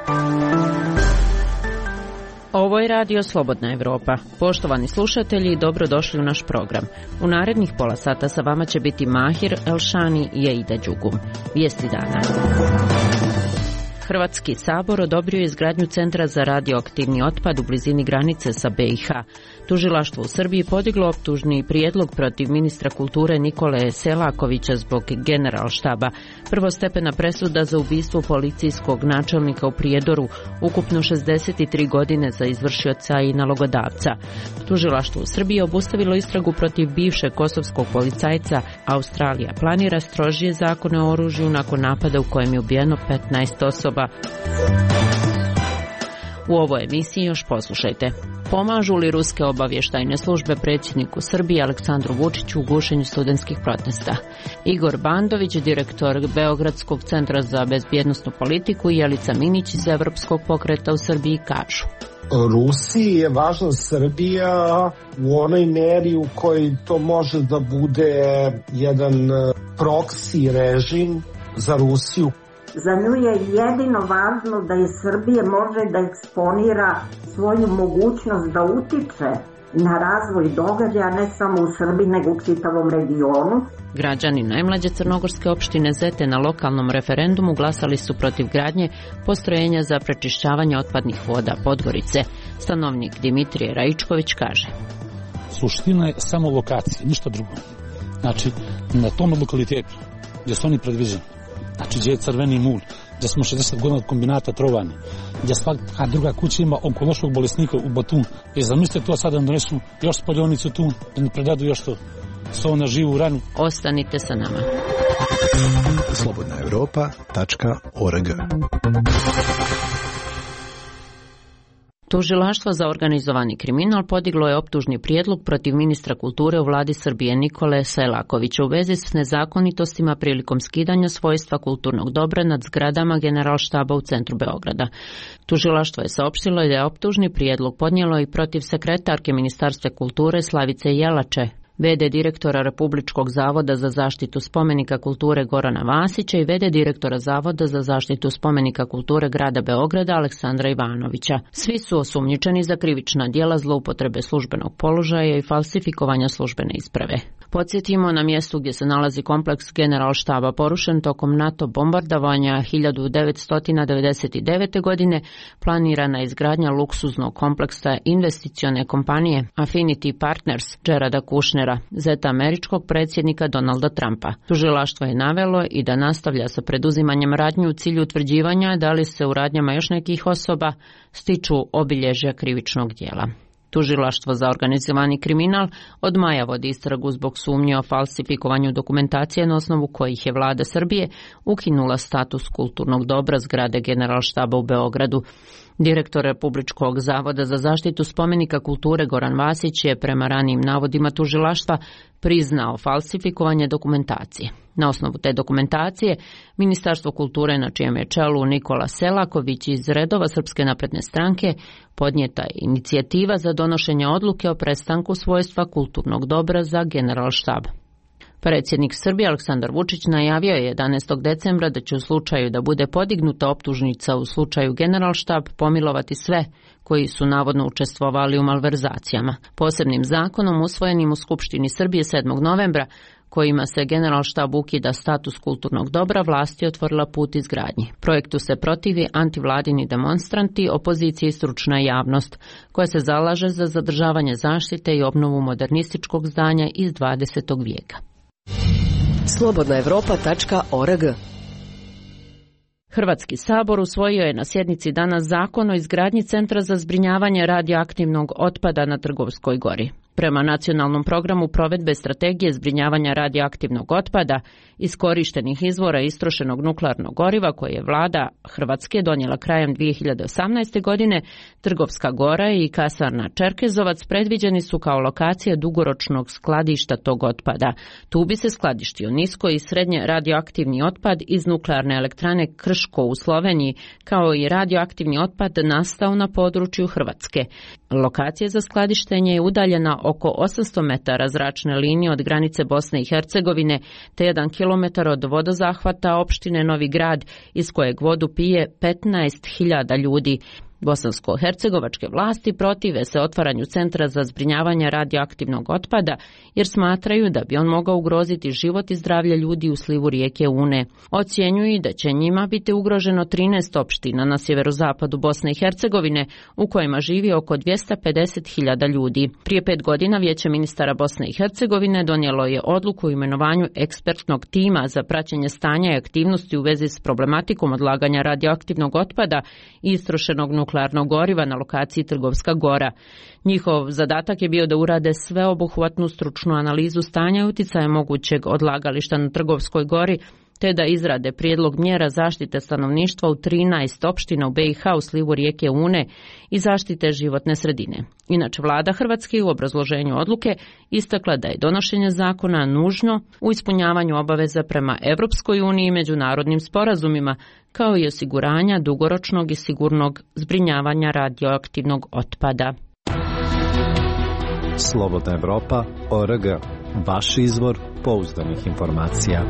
Ovo je Radio Slobodna Evropa. Poštovani slušatelji, dobrodošli u naš program. U narednih pola sata sa vama će biti Mahir Elšani i Aida Đugum. Vijesti dana. Hrvatski sabor odobrio izgradnju centra za radioaktivni otpad u blizini granice sa BiH. Tužilaštvo u Srbiji podiglo optužni prijedlog protiv ministra kulture Nikole Selakovića zbog Generalštaba. Prvostepena presuda za ubistvo policijskog načelnika u Prijedoru, ukupno 63 godine za izvršioca i nalogodavca. Tužilaštvo u Srbiji obustavilo istragu protiv bivšeg kosovskog policajca. Australija planira strožije zakone o oružju nakon napada u kojem je ubijeno 15 osoba. U ovoj emisiji još poslušajte. Pomažu li ruske obavještajne službe predsjedniku Srbije Aleksandru Vučiću u gušenju studentskih protesta? Igor Bandović, direktor Beogradskog centra za bezbjednosnu politiku, i Jelica Minić iz Evropskog pokreta u Srbiji kažu: Rusiji je važna Srbija u onoj meri u kojoj to može da bude jedan proksi režim za Rusiju. Za nju je jedino važno da iz Srbije može da eksponira svoju mogućnost da utiče na razvoj događaja ne samo u Srbiji nego u čitavom regionu. Građani najmlađe crnogorske opštine Zete na lokalnom referendumu glasali su protiv gradnje postrojenja za prečišćavanje otpadnih voda Podgorice. Stanovnik Dimitrije Raičković kaže: Suština je samo lokacija, ništa drugo. Znači, na tom lokalitetu gdje su oni predviđeni, znači gdje je Crveni mul, gdje smo 60 godina od kombinata trovanja, gdje svaka druga kuća ima onkološkog bolesnika u Batun. I zamislite to sada da donesu još spaljonicu tu, da ne predadu još to na živu ranu. Ostanite sa nama. slobodnaevropa.org. Tužilaštvo za organizovani kriminal podiglo je optužni prijedlog protiv ministra kulture u vladi Srbije Nikole Selakovića u vezi s nezakonitostima prilikom skidanja svojstva kulturnog dobra nad zgradama Generalštaba u centru Beograda. Tužilaštvo je saopštilo da je optužni prijedlog podnijelo i protiv sekretarke Ministarstva kulture Slavice Jelače, v.d. direktora Republičkog zavoda za zaštitu spomenika kulture Gorana Vasića i v.d. direktora Zavoda za zaštitu spomenika kulture grada Beograda Aleksandra Ivanovića. Svi su osumnjičeni za krivična djela zloupotrebe službenog položaja i falsifikovanja službene isprave. Podsjetimo, na mjestu gdje se nalazi kompleks Generalštaba porušen tokom NATO bombardovanja 1999. godine planirana izgradnja luksuznog kompleksa investicione kompanije Affinity Partners Gerarda Kushnera, zeta američkog predsjednika Donalda Trumpa. Tužilaštvo je navelo i da nastavlja sa preduzimanjem radnji u cilju utvrđivanja da li se u radnjama još nekih osoba stiču obilježja krivičnog djela. Tužilaštvo za organizovani kriminal od maja vodi istragu zbog sumnje o falsifikovanju dokumentacije na osnovu kojih je vlada Srbije ukinula status kulturnog dobra zgrade Generalštaba u Beogradu. Direktor Republičkog zavoda za zaštitu spomenika kulture Goran Vasić je prema ranijim navodima tužilaštva priznao falsifikovanje dokumentacije. Na osnovu te dokumentacije, Ministarstvo kulture, na čijem je čelu Nikola Selaković iz redova Srpske napredne stranke, podnijeta je inicijativa za donošenje odluke o prestanku svojstva kulturnog dobra za Generalštab. Predsjednik Srbije Aleksandar Vučić najavio je 11. decembra da će u slučaju da bude podignuta optužnica u slučaju Generalštab pomilovati sve koji su navodno učestvovali u malverzacijama. Posebnim zakonom usvojenim u Skupštini Srbije 7. novembra, kojima se Generalštab ukida status kulturnog dobra, vlast je otvorila put izgradnji. Projektu se protivi antivladini demonstranti, opozicija i stručna javnost, koja se zalaže za zadržavanje zaštite i obnovu modernističkog zdanja iz 20. vijeka. slobodnaevropa.org. Hrvatski sabor usvojio je na sjednici danas zakon o izgradnji centra za zbrinjavanje radioaktivnog otpada na Trgovskoj gori. Prema nacionalnom programu provedbe strategije zbrinjavanja radioaktivnog otpada iz korištenih izvora istrošenog nuklearnog goriva koje je vlada Hrvatske donijela krajem 2018. godine, Trgovska gora i kasarna Čerkezovac predviđeni su kao lokacije dugoročnog skladišta tog otpada. Tu bi se skladištio nisko i srednje radioaktivni otpad iz nuklearne elektrane Krško u Sloveniji, kao i radioaktivni otpad nastao na području Hrvatske. Lokacija za skladištenje je udaljena oko 800 metara zračne linije od granice Bosne i Hercegovine te 1 kilometar od vodozahvata opštine Novi Grad iz kojeg vodu pije 15.000 ljudi. Bosansko-hercegovačke vlasti protive se otvaranju centra za zbrinjavanje radioaktivnog otpada jer smatraju da bi on mogao ugroziti život i zdravlje ljudi u slivu rijeke Une. Ocjenjuju da će njima biti ugroženo 13 opština na sjeverozapadu Bosne i Hercegovine u kojima živi oko 250.000 ljudi. Prije 5 godina Vijeće ministara Bosne i Hercegovine donijelo je odluku o imenovanju ekspertnog tima za praćenje stanja i aktivnosti u vezi s problematikom odlaganja radioaktivnog otpada i istrošenog nuklearnog goriva na lokaciji Trgovska Gora. Njihov zadatak je bio da urade sveobuhvatnu stručnu analizu stanja i uticaja mogućeg odlagališta na Trgovskoj Gori, te da izrade prijedlog mjera zaštite stanovništva u 13 opština u BiH u slivu rijeke Une i zaštite životne sredine. Inače, vlada Hrvatske u obrazloženju odluke istakla da je donošenje zakona nužno u ispunjavanju obaveza prema Europskoj uniji i međunarodnim sporazumima, kao i osiguranja dugoročnog i sigurnog zbrinjavanja radioaktivnog otpada. Slobodna Evropa.org. Vaš izvor pouzdanih informacija.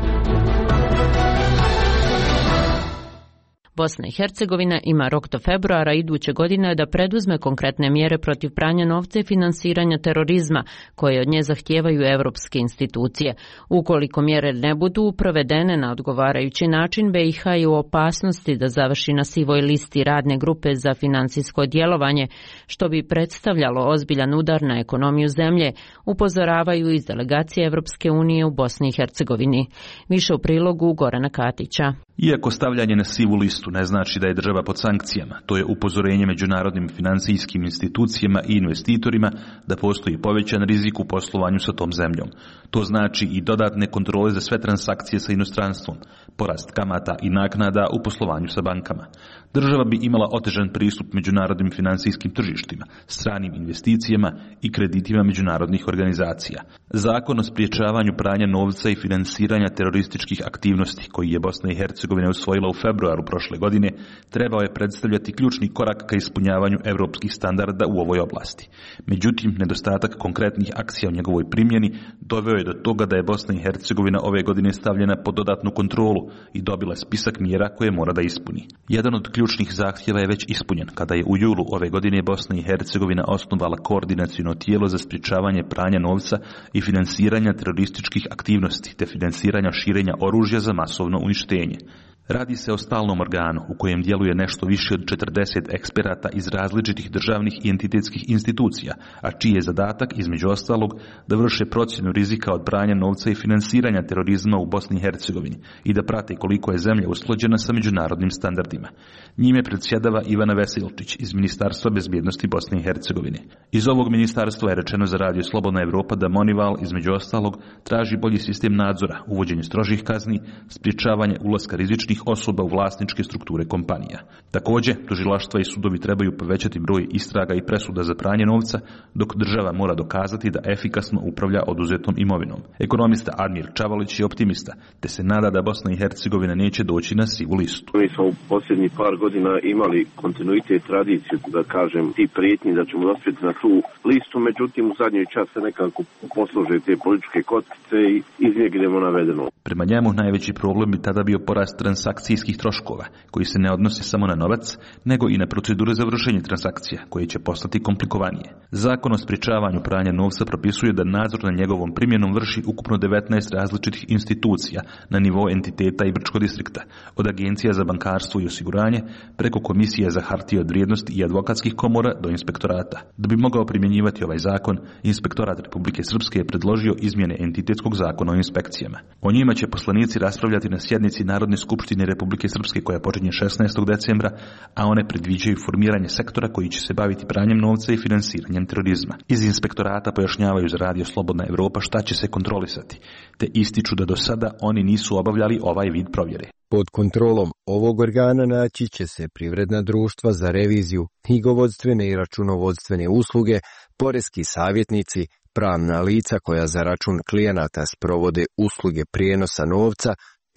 Bosna i Hercegovina ima rok do februara iduće godine da preduzme konkretne mjere protiv pranja novca i finansiranja terorizma koje od nje zahtijevaju evropske institucije. Ukoliko mjere ne budu provedene na odgovarajući način, BiH je u opasnosti da završi na sivoj listi radne grupe za financijsko djelovanje, što bi predstavljalo ozbiljan udar na ekonomiju zemlje, upozoravaju iz delegacije Evropske unije u Bosni i Hercegovini. Više u prilogu Gorana Katića. Iako stavljanje na sivu listu ne znači da je država pod sankcijama, to je upozorenje međunarodnim financijskim institucijama i investitorima da postoji povećan rizik u poslovanju sa tom zemljom. To znači i dodatne kontrole za sve transakcije sa inostranstvom, porast kamata i naknada u poslovanju sa bankama. Država bi imala otežan pristup međunarodnim financijskim tržištima, stranim investicijama i kreditima međunarodnih organizacija. Zakon o sprječavanju pranja novca i finansiranja terorističkih aktivnosti, koji je Bosna i Hercegovina usvojila u februaru prošle godine, trebao je predstavljati ključni korak ka ispunjavanju europskih standarda u ovoj oblasti. Međutim, nedostatak konkretnih akcija u njegovoj primjeni doveo je do toga da je Bosna i Hercegovina ove godine stavljena pod dodatnu kontrolu i dobila spisak mjera koje mora da ispuni. Jedan od ključnih zahtjeva je već ispunjen kada je u julu ove godine Bosna i Hercegovina osnovala koordinaciono tijelo za sprječavanje pranja novca i finansiranja terorističkih aktivnosti te finansiranja širenja oružja za masovno uništenje. Radi se o stalnom organu u kojem djeluje nešto više od 40 eksperata iz različitih državnih i entitetskih institucija, a čiji je zadatak, između ostalog, da vrše procjenu rizika od pranja novca i finansiranja terorizma u Bosni i Hercegovini i da prate koliko je zemlja usklađena sa međunarodnim standardima. Njime predsjedava Ivana Veselčić iz Ministarstva bezbjednosti Bosne i Hercegovine. Iz ovog ministarstva je rečeno za radio Slobodna Evropa da Monival, između ostalog, traži bolji sistem nadzora, uvođenje strožih kazni, sprječavanje ulaska rizičnih osoba u vlasničke strukture kompanija. Također, tužilaštva i sudovi trebaju povećati broj istraga i presuda za pranje novca, dok država mora dokazati da efikasno upravlja oduzetom imovinom. Ekonomista Admir Čavalić je optimista, te se nada da Bosna i Hercegovina neće doći na sivu listu. Mi smo u posljednjih par godina imali kontinuitet tradiciju, da kažem, i prijetnji da ćemo dospjeti na tu listu, međutim u zadnjoj čas se nekako poslože te političke kockice i iz njeg idemo navedeno. Prema njemu najveći problem bi tada bio porast transakcijskih troškova, koji se ne odnose samo na novac, nego i na procedure za vršenje transakcija, koje će postati komplikovanije. Zakon o sprječavanju pranja novca propisuje da nadzor na njegovom primjenom vrši ukupno 19 različitih institucija na nivou entiteta i Brčkog distrikta, od agencija za bankarstvo i osiguranje, preko komisije za hartije od vrijednosti i advokatskih komora do inspektorata. Da bi mogao primjenjivati ovaj zakon, Inspektorat Republike Srpske je predložio izmjene entitetskog zakona o inspekcijama. O njima će poslanici raspravljati na sjednici Narodne skupštine Republike Srpske koja počinje 16. decembra, a one predviđaju formiranje sektora koji će se baviti pranjem novca i finansiranjem terorizma. Iz inspektorata pojašnjavaju za radio Slobodna Evropa šta će se kontrolisati, te ističu da do sada oni nisu obavljali ovaj vid provjere. Pod kontrolom ovog organa naći će se privredna društva za reviziju, knjigovodstvene i računovodstvene usluge, poreski savjetnici, pravna lica koja za račun klijenata sprovode usluge prijenosa novca,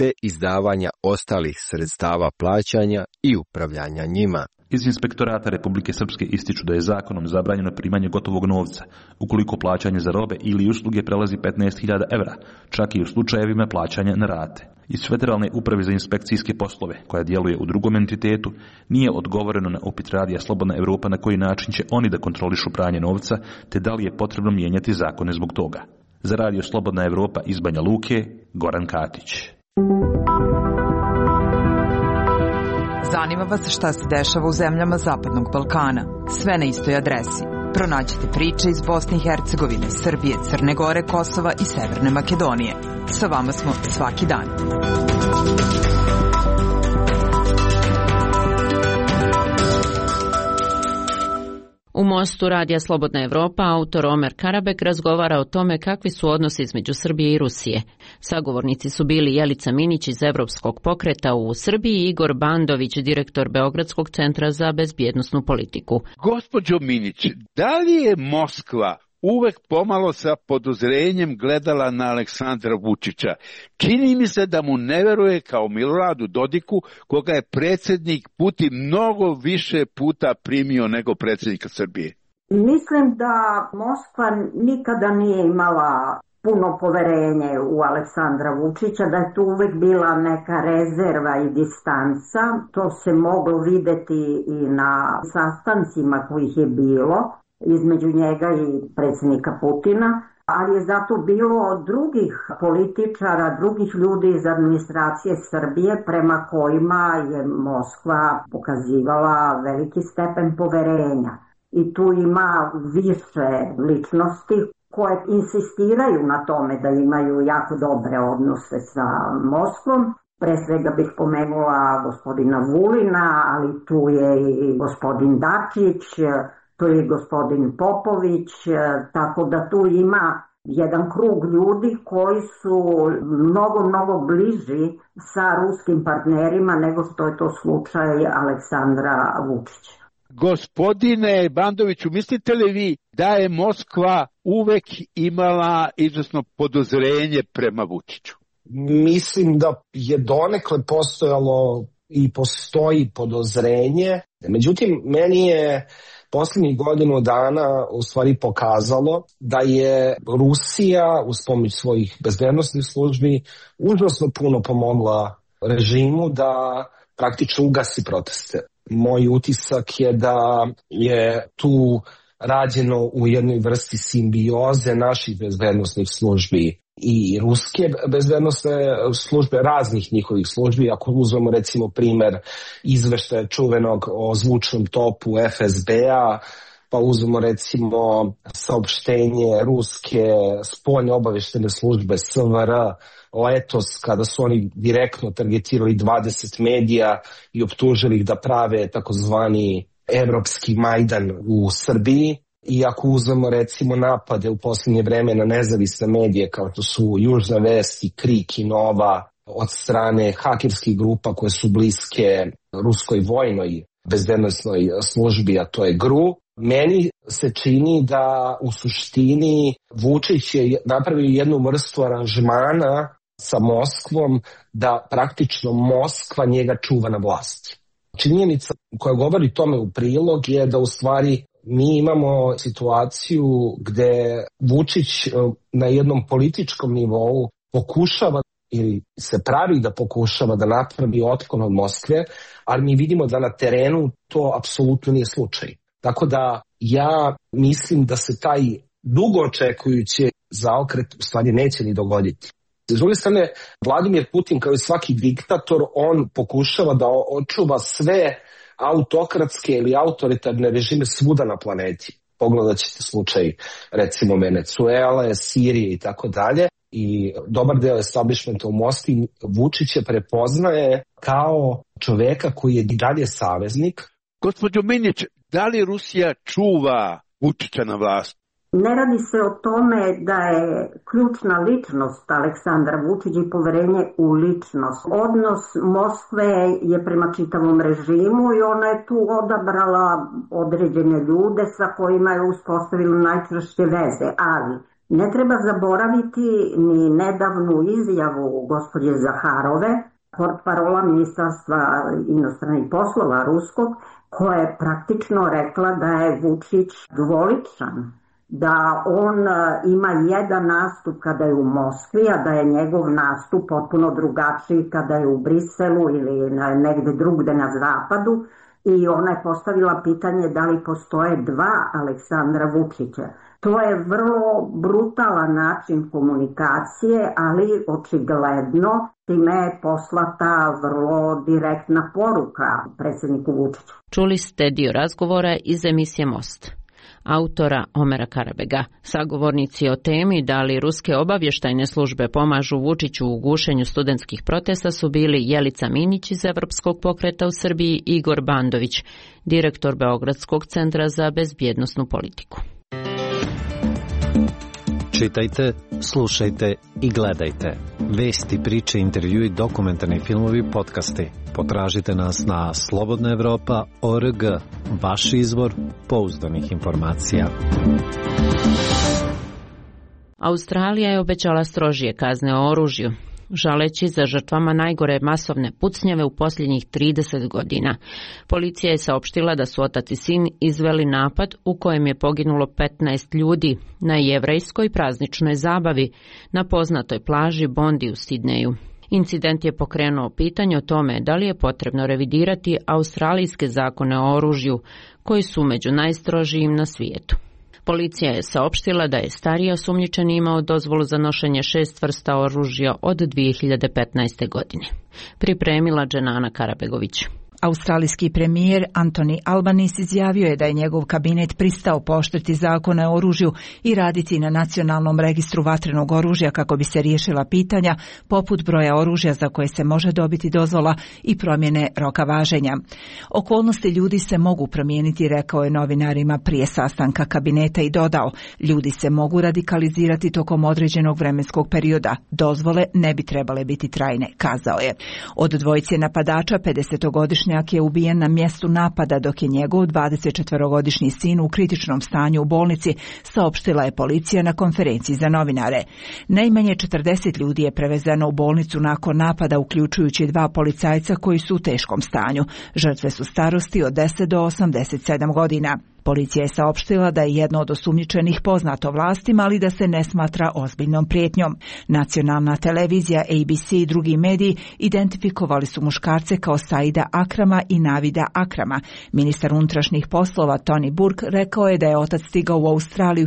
te izdavanja ostalih sredstava plaćanja i upravljanja njima. Iz Inspektorata Republike Srpske ističu da je zakonom zabranjeno primanje gotovog novca, ukoliko plaćanje za robe ili usluge prelazi 15.000 evra, čak i u slučajevima plaćanja na rate. Iz Federalne uprave za inspekcijske poslove, koja djeluje u drugom entitetu, nije odgovoreno na upit Radija Slobodna Evropa na koji način će oni da kontrolišu pranje novca, te da li je potrebno mijenjati zakone zbog toga. Za Radio Slobodna Evropa iz Banja Luke, Goran Katić. Zanima vas šta se dešava u zemljama Zapadnog Balkana? Sve na istoj adresi. Pronađite priče iz Bosne i Hercegovine, Srbije, Crne Gore, Kosova i Severne Makedonije. Sa vama smo svaki dan. U Mostu Radija Slobodna Evropa autor Omer Karabek razgovara o tome kakvi su odnosi između Srbije i Rusije. Sagovornici su bili Jelica Minić iz Evropskog pokreta u Srbiji i Igor Bandović, direktor Beogradskog centra za bezbjednosnu politiku. Gospođo Minić, da li je Moskva uvek pomalo sa podozrenjem gledala na Aleksandra Vučića? Čini mi se da mu ne veruje kao Miloradu Dodiku, koga je predsjednik Putin mnogo više puta primio nego predsjednika Srbije. Mislim da Moskva nikada nije imala puno poverenje u Aleksandra Vučića, da je tu uvek bila neka rezerva i distanca. To se moglo videti i na sastancima kojih je bilo između njega i predsjednika Putina, ali je zato bilo drugih političara, drugih ljudi iz administracije Srbije prema kojima je Moskva pokazivala veliki stepen poverenja. I tu ima više ličnosti koje insistiraju na tome da imaju jako dobre odnose sa Moskvom. Pre svega bih pomenula gospodina Vulina, ali tu je i gospodin Dačić, to je gospodin Popović, tako da tu ima jedan krug ljudi koji su mnogo bliži sa ruskim partnerima nego što je to slučaj Aleksandra Vučića. Gospodine Bandoviću, mislite li vi da je Moskva uvek imala izvesno podozrenje prema Vučiću? Mislim da je donekle postojalo i postoji podozrenje. Međutim, meni je posljednjih godinu dana u stvari pokazalo da je Rusija uz pomoć svojih bezbednosnih službi užasno puno pomogla režimu da praktično ugasi proteste. Moj utisak je da je tu rađeno u jednoj vrsti simbioze naših bezbednosnih službi i ruske bezbednosne službe, raznih njihovih službi. Ako uzmemo recimo primer izveštaja čuvenog o zvučnom topu FSB-a, pa uzmemo recimo saopštenje ruske spoljne obaveštene službe SVR letos, kada su oni direktno targetirali 20 medija i optužili ih da prave takozvani evropski Majdan u Srbiji. I ako uzmemo recimo napade u posljednje vreme na nezavisne medije kao što su Južna vest i Krik i Nova od strane hakerskih grupa koje su bliske ruskoj vojnoj bezbednosnoj službi, a to je GRU, meni se čini da u suštini Vučić je napravio jednu vrstu aranžmana sa Moskvom da praktično Moskva njega čuva na vlasti. Činjenica koja govori tome u prilog je da u stvari mi imamo situaciju gde Vučić na jednom političkom nivou pokušava ili se pravi da pokušava da napravi otklon od Moskve, ali mi vidimo da na terenu to apsolutno nije slučaj. Tako da ja mislim da se taj dugo očekujući zaokret u stvari neće ni dogoditi. S druge strane, Vladimir Putin kao i svaki diktator, on pokušava da očuva sve autokratske ili autoritarne režime svuda na planeti. Pogledat ćete slučaj recimo Venezuele, Sirije i tako dalje. I dobar deo establishmenta u Moskvi Vučića prepoznaje kao čoveka koji je i dalje saveznik. Gospođo Minić, da li Rusija čuva Vučića na vlast? Ne radi se o tome da je ključna ličnost Aleksandra Vučića i poverenje u ličnost. Odnos Moskve je prema čitavom režimu i ona je tu odabrala određene ljude sa kojima je uspostavila najčvršće veze, ali Ne treba zaboraviti ni nedavnu izjavu gospođe Zaharove, portparola Ministarstva inostranih poslova ruskog, koja je praktično rekla da je Vučić dvoličan, da on ima jedan nastup kada je u Moskvi, a da je njegov nastup potpuno drugačiji kada je u Briselu ili negde drugde na zapadu. I ona je postavila pitanje da li postoje dva Aleksandra Vučića. To je vrlo brutalan način komunikacije, ali očigledno time je poslata vrlo direktna poruka predsjedniku Vučiću. Čuli ste dio razgovora iz emisije Most autora Omera Karabega. Sagovornici o temi da li ruske obavještajne službe pomažu Vučiću u gušenju studentskih protesta su bili Jelica Minić iz Evropskog pokreta u Srbiji i Igor Bandović, direktor Beogradskog centra za bezbjednosnu politiku. Čitajte, slušajte i gledajte. Vesti, priče, intervjui, dokumentarni filmovi, podcasti. Potražite nas na slobodnaevropa.org, vaš izvor pouzdanih informacija. Australija je obećala strožije kazne o oružju, žaleći za žrtvama najgore masovne pucnjave u posljednjih 30 godina. Policija je saopštila da su otac i sin izveli napad u kojem je poginulo 15 ljudi na jevrejskoj prazničnoj zabavi na poznatoj plaži Bondi u Sidneju. Incident je pokrenuo pitanje o tome da li je potrebno revidirati australijske zakone o oružju, koji su među najstrožijim na svijetu. Policija je saopštila da je stariji osumnjičeni imao dozvolu za nošenje 6 vrsta oružja od 2015. godine. Pripremila Dženana Karabegović. Australijski premijer Anthony Albanese izjavio je da je njegov kabinet pristao pooštriti zakone o oružju i raditi na nacionalnom registru vatrenog oružja kako bi se riješila pitanja poput broja oružja za koje se može dobiti dozvola i promjene roka važenja. Okolnosti ljudi se mogu promijeniti, rekao je novinarima prije sastanka kabineta i dodao, ljudi se mogu radikalizirati tokom određenog vremenskog perioda. Dozvole ne bi trebale biti trajne, kazao je. Od dvojice napadača 50-godišnji je ubijen na mjestu napada, dok je njegov 24-godišnji sin u kritičnom stanju u bolnici, saopštila je policija na konferenciji za novinare. Najmanje 40 ljudi je prevezeno u bolnicu nakon napada, uključujući 2 policajca koji su u teškom stanju. Žrtve su starosti od 10 do 87 godina. Policija je saopštila da je jedno od osumnjičenih poznato vlastima, ali da se ne smatra ozbiljnom prijetnjom. Nacionalna televizija ABC i drugi mediji identifikovali su muškarce kao Saida Akrama i Navida Akrama. Ministar unutrašnjih poslova Tony Burke rekao je da je otac stigao u Australiju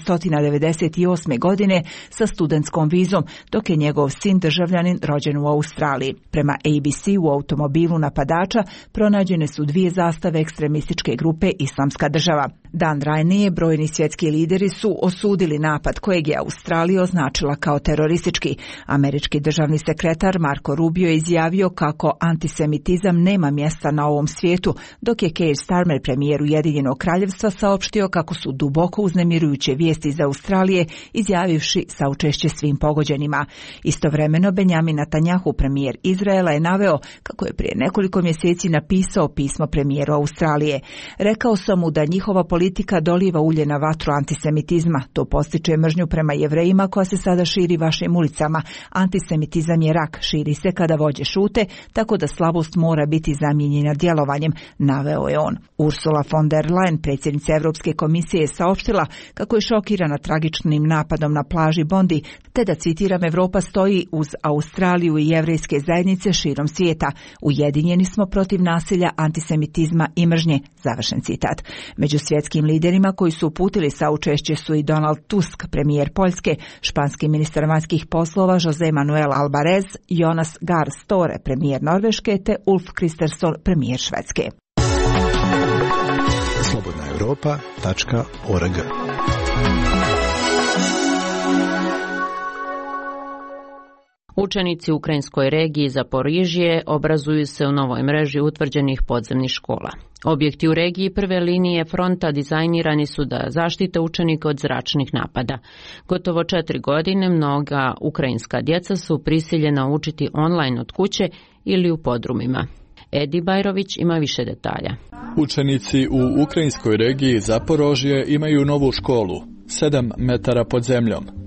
1998. godine sa studentskom vizom, dok je njegov sin državljanin rođen u Australiji. Prema ABC u automobilu napadača pronađene su 2 zastave ekstremističke grupe Islamska država. Dan ranije brojni svjetski lideri su osudili napad kojeg je Australija označila kao teroristički. Američki državni sekretar Marco Rubio je izjavio kako antisemitizam nema mjesta na ovom svijetu, dok je Keir Starmer, premijer Ujedinjenog kraljevstva, saopštio kako su duboko uznemirujuće vijesti iz Australije, izjavivši saučešće svim pogođenima. Istovremeno Benjamin Netanjahu, premijer Izraela, je naveo kako je prije nekoliko mjeseci napisao pismo premijeru Australije. Rekao sam mu da njihova politika doliva ulje na vatru antisemitizma. To postiče mržnju prema Jevrejima koja se sada širi vašim ulicama. Antisemitizam je rak, širi se kada vođe šute, tako da slabost mora biti zamijenjena djelovanjem, naveo je on. Ursula von der Leyen, predsjednica Europske komisije, je saopštila kako je šokirana tragičnim napadom na plaži Bondi, te da, citiram, Europa stoji uz Australiju i jevrejske zajednice širom svijeta. Ujedinjeni smo protiv nasilja, antisemitizma i mržnje, završen citat. Među svjetskim liderima koji su uputili saučešće su i Donald Tusk, premijer Poljske, španski ministar vanjskih poslova José Manuel Alvarez, Jonas Gahr Støre, premijer Norveške, te Ulf Kristersson, premijer Švedske. slobodnaevropa.org. Učenici u ukrajinskoj regiji Zaporižje obrazuju se u novoj mreži utvrđenih podzemnih škola. Objekti u regiji prve linije fronta dizajnirani su da zaštite učenike od zračnih napada. Gotovo 4 godine mnoga ukrajinska djeca su prisiljena učiti online od kuće ili u podrumima. Edi Bajrović ima više detalja. Učenici u ukrajinskoj regiji Zaporožje imaju novu školu, 7 metara pod zemljom.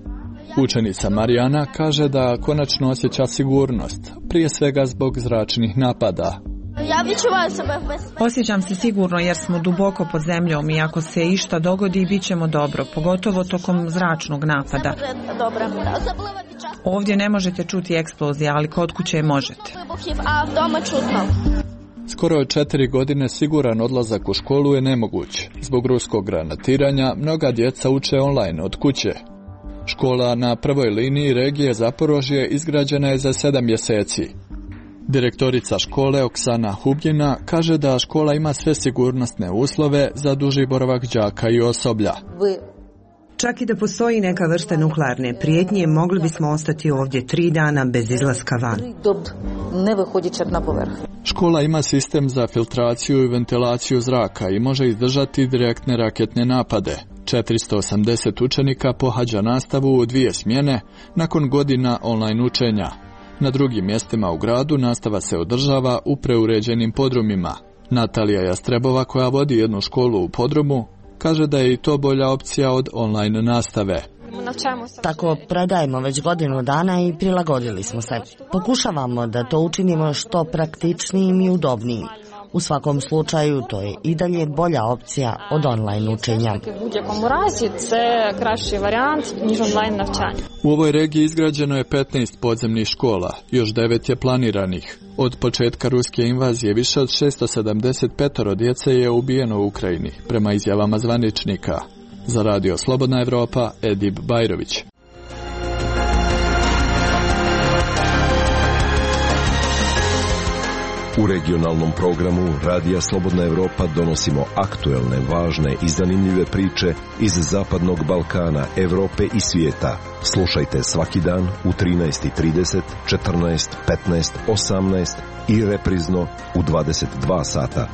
Učenica Marijana kaže da konačno osjeća sigurnost, prije svega zbog zračnih napada. Osjećam se sigurno jer smo duboko pod zemljom i ako se išta dogodi bit ćemo dobro, pogotovo tokom zračnog napada. Ovdje ne možete čuti eksplozije, ali kod kuće možete. Skoro 4 godine siguran odlazak u školu je nemoguć. Zbog ruskog granatiranja mnoga djeca uče online od kuće. Škola na prvoj liniji regije Zaporožje izgrađena je za 7 mjeseci. Direktorica škole Oksana Hubljina kaže da škola ima sve sigurnosne uslove za duži boravak đaka i osoblja. Čak i da postoji neka vrsta nuklearne prijetnje, mogli bismo ostati ovdje 3 dana bez izlaska van. Škola ima sistem za filtraciju i ventilaciju zraka i može izdržati direktne raketne napade. 480 učenika pohađa nastavu u 2 smjene nakon godina online učenja. Na drugim mjestima u gradu nastava se održava u preuređenim podrumima. Natalija Jastrebova, koja vodi jednu školu u podrumu, kaže da je i to bolja opcija od online nastave. Tako predajemo već godinu dana i prilagodili smo se. Pokušavamo da to učinimo što praktičnijim i udobnijim. U svakom slučaju to je i dalje bolja opcija od online učenja. U ovoj regiji izgrađeno je 15 podzemnih škola, još 9 je planiranih. Od početka ruske invazije više od 675 djece je ubijeno u Ukrajini, prema izjavama zvaničnika. Za Radio Slobodna Evropa, Edip Bajrović. U regionalnom programu Radija Slobodna Evropa donosimo aktuelne, važne i zanimljive priče iz Zapadnog Balkana, Evrope i svijeta. Slušajte svaki dan u 13:30, 14, 15, 18 i reprizno u 22 sata.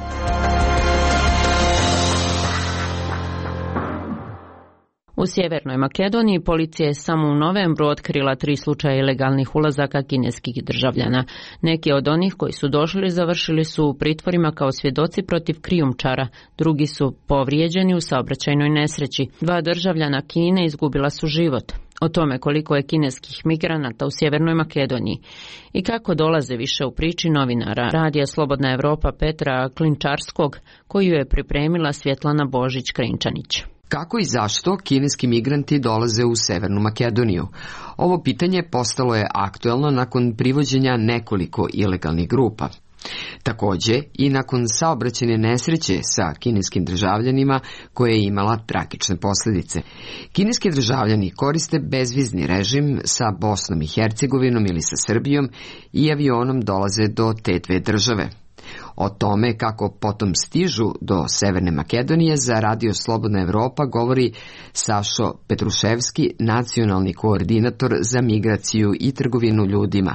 U Sjevernoj Makedoniji policija je samo u novembru otkrila 3 slučaja ilegalnih ulazaka kineskih državljana. Neki od onih koji su došli završili su u pritvorima kao svjedoci protiv krijumčara, drugi su povrijeđeni u saobraćajnoj nesreći. 2 državljana Kine izgubila su život. O tome koliko je kineskih migranata u Sjevernoj Makedoniji i kako dolaze više u priči novinara Radija Slobodna Evropa Petra Klinčarskog, koju je pripremila Svjetlana Božić-Krenčanić. Kako i zašto kineski migranti dolaze u Severnu Makedoniju? Ovo pitanje postalo je aktuelno nakon privođenja nekoliko ilegalnih grupa. Također i nakon saobraćajne nesreće sa kineskim državljanima koja je imala tragične posljedice. Kineski državljani koriste bezvizni režim sa Bosnom i Hercegovinom ili sa Srbijom i avionom dolaze do te 2 države. O tome kako potom stižu do Severne Makedonije za Radio Slobodna Evropa govori Sašo Petruševski, nacionalni koordinator za migraciju i trgovinu ljudima.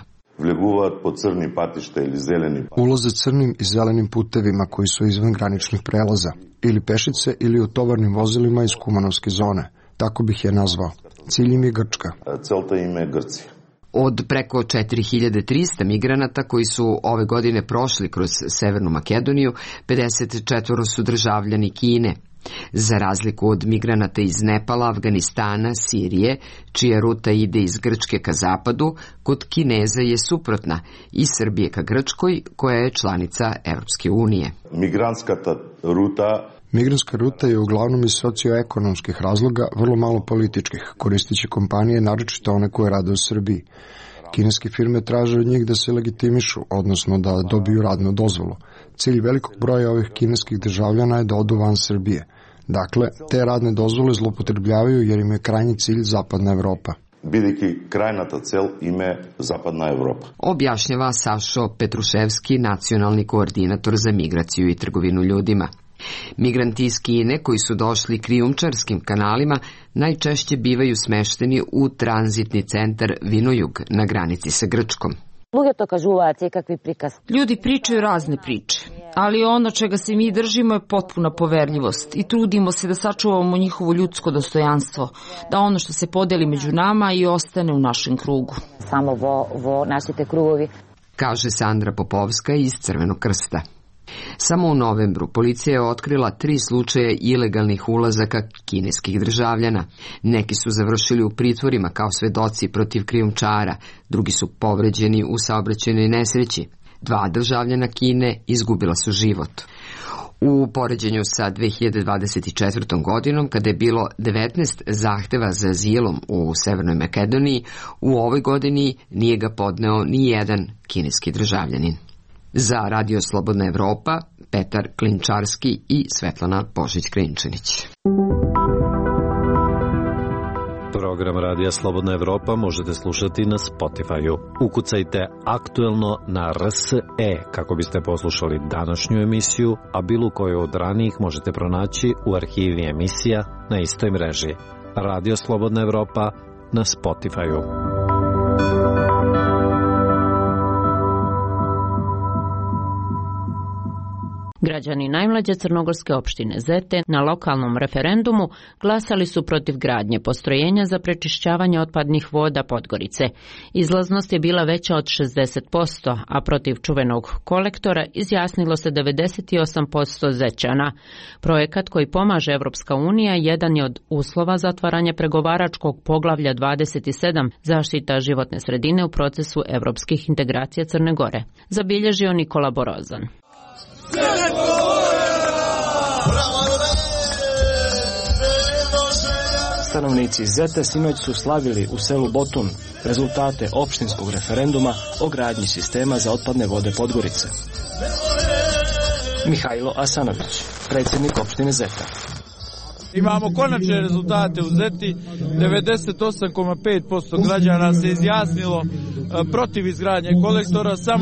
Ulaze crnim i zelenim putevima koji su izvan graničnih prelaza, ili pešice ili u tovarnim vozilima iz Kumanovske zone. Tako bih je nazvao. Cilj im je Grčka. Celta im je Grcija. Od preko 4300 migranata koji su ove godine prošli kroz Severnu Makedoniju, 54 su državljani Kine. Za razliku od migranata iz Nepala, Afganistana, Sirije, čija ruta ide iz Grčke ka zapadu, kod Kineza je suprotna, iz Srbije ka Grčkoj, koja je članica Europske unije. Migrantska ruta je uglavnom iz socioekonomskih razloga, vrlo malo političkih, koristeći kompanije, naročito one koje rade u Srbiji. Kineske firme traže od njih da se legitimišu, odnosno da dobiju radnu dozvolu. Cilj velikog broja ovih kineskih državljana je da odu van Srbije. Dakle, te radne dozvole zloupotrebljavaju jer im je krajnji cilj Zapadna Evropa. Krajната цел им е Западна Европа. Objašnjava Sašo Petruševski, nacionalni koordinator za migraciju i trgovinu ljudima. Migranti iz Kine koji su došli krijumčarskim kanalima najčešće bivaju smešteni u tranzitni centar Vinojug na granici sa Grčkom. Ljudi pričaju razne priče, ali ono čega se mi držimo je potpuna poverljivost i trudimo se da sačuvamo njihovo ljudsko dostojanstvo, da ono što se podeli među nama i ostane u našem krugu. Samo vo našite krugovi, kaže Sandra Popovska iz Crvenog krsta. Samo u novembru policija je otkrila 3 slučaja ilegalnih ulazaka kineskih državljana. Neki su završili u pritvorima kao svedoci protiv krijumčara, drugi su povređeni u saobraćajnoj nesreći. 2 državljana Kine izgubila su život. U poređenju sa 2024. godinom, kada je bilo 19 zahteva za azilom u Severnoj Makedoniji, u ovoj godini nije ga podneo ni jedan kineski državljanin. Za Radio Slobodna Evropa, Petar Klinčarski i Svetlana Božić-Krinčanić. Program Radija Slobodna Evropa možete slušati na Spotify-u. Ukucajte aktuelno na RSE kako biste poslušali današnju emisiju, a bilo koju od ranijih možete pronaći u arhivi emisija na istoj mreži. Radio Slobodna Evropa na Spotify-u. Građani najmlađe crnogorske opštine Zete na lokalnom referendumu glasali su protiv gradnje postrojenja za prečišćavanje otpadnih voda Podgorice. Izlaznost je bila veća od 60%, a protiv čuvenog kolektora izjasnilo se 98% Zećana. Projekat koji pomaže Evropska unija jedan je od uslova za otvaranje pregovaračkog poglavlja 27 zaštita životne sredine u procesu evropskih integracija Crne Gore. Zabilježio Nikola Borozan. Stanovnici Zete sinoć su slavili u selu Botun rezultate opštinskog referenduma o gradnji sistema za otpadne vode Podgorice. Mihajlo Asanović, predsjednik opštine Zeta. Imamo konačne rezultate u Zeti, 98,5% građana se izjasnilo protiv izgradnje kolektora, samo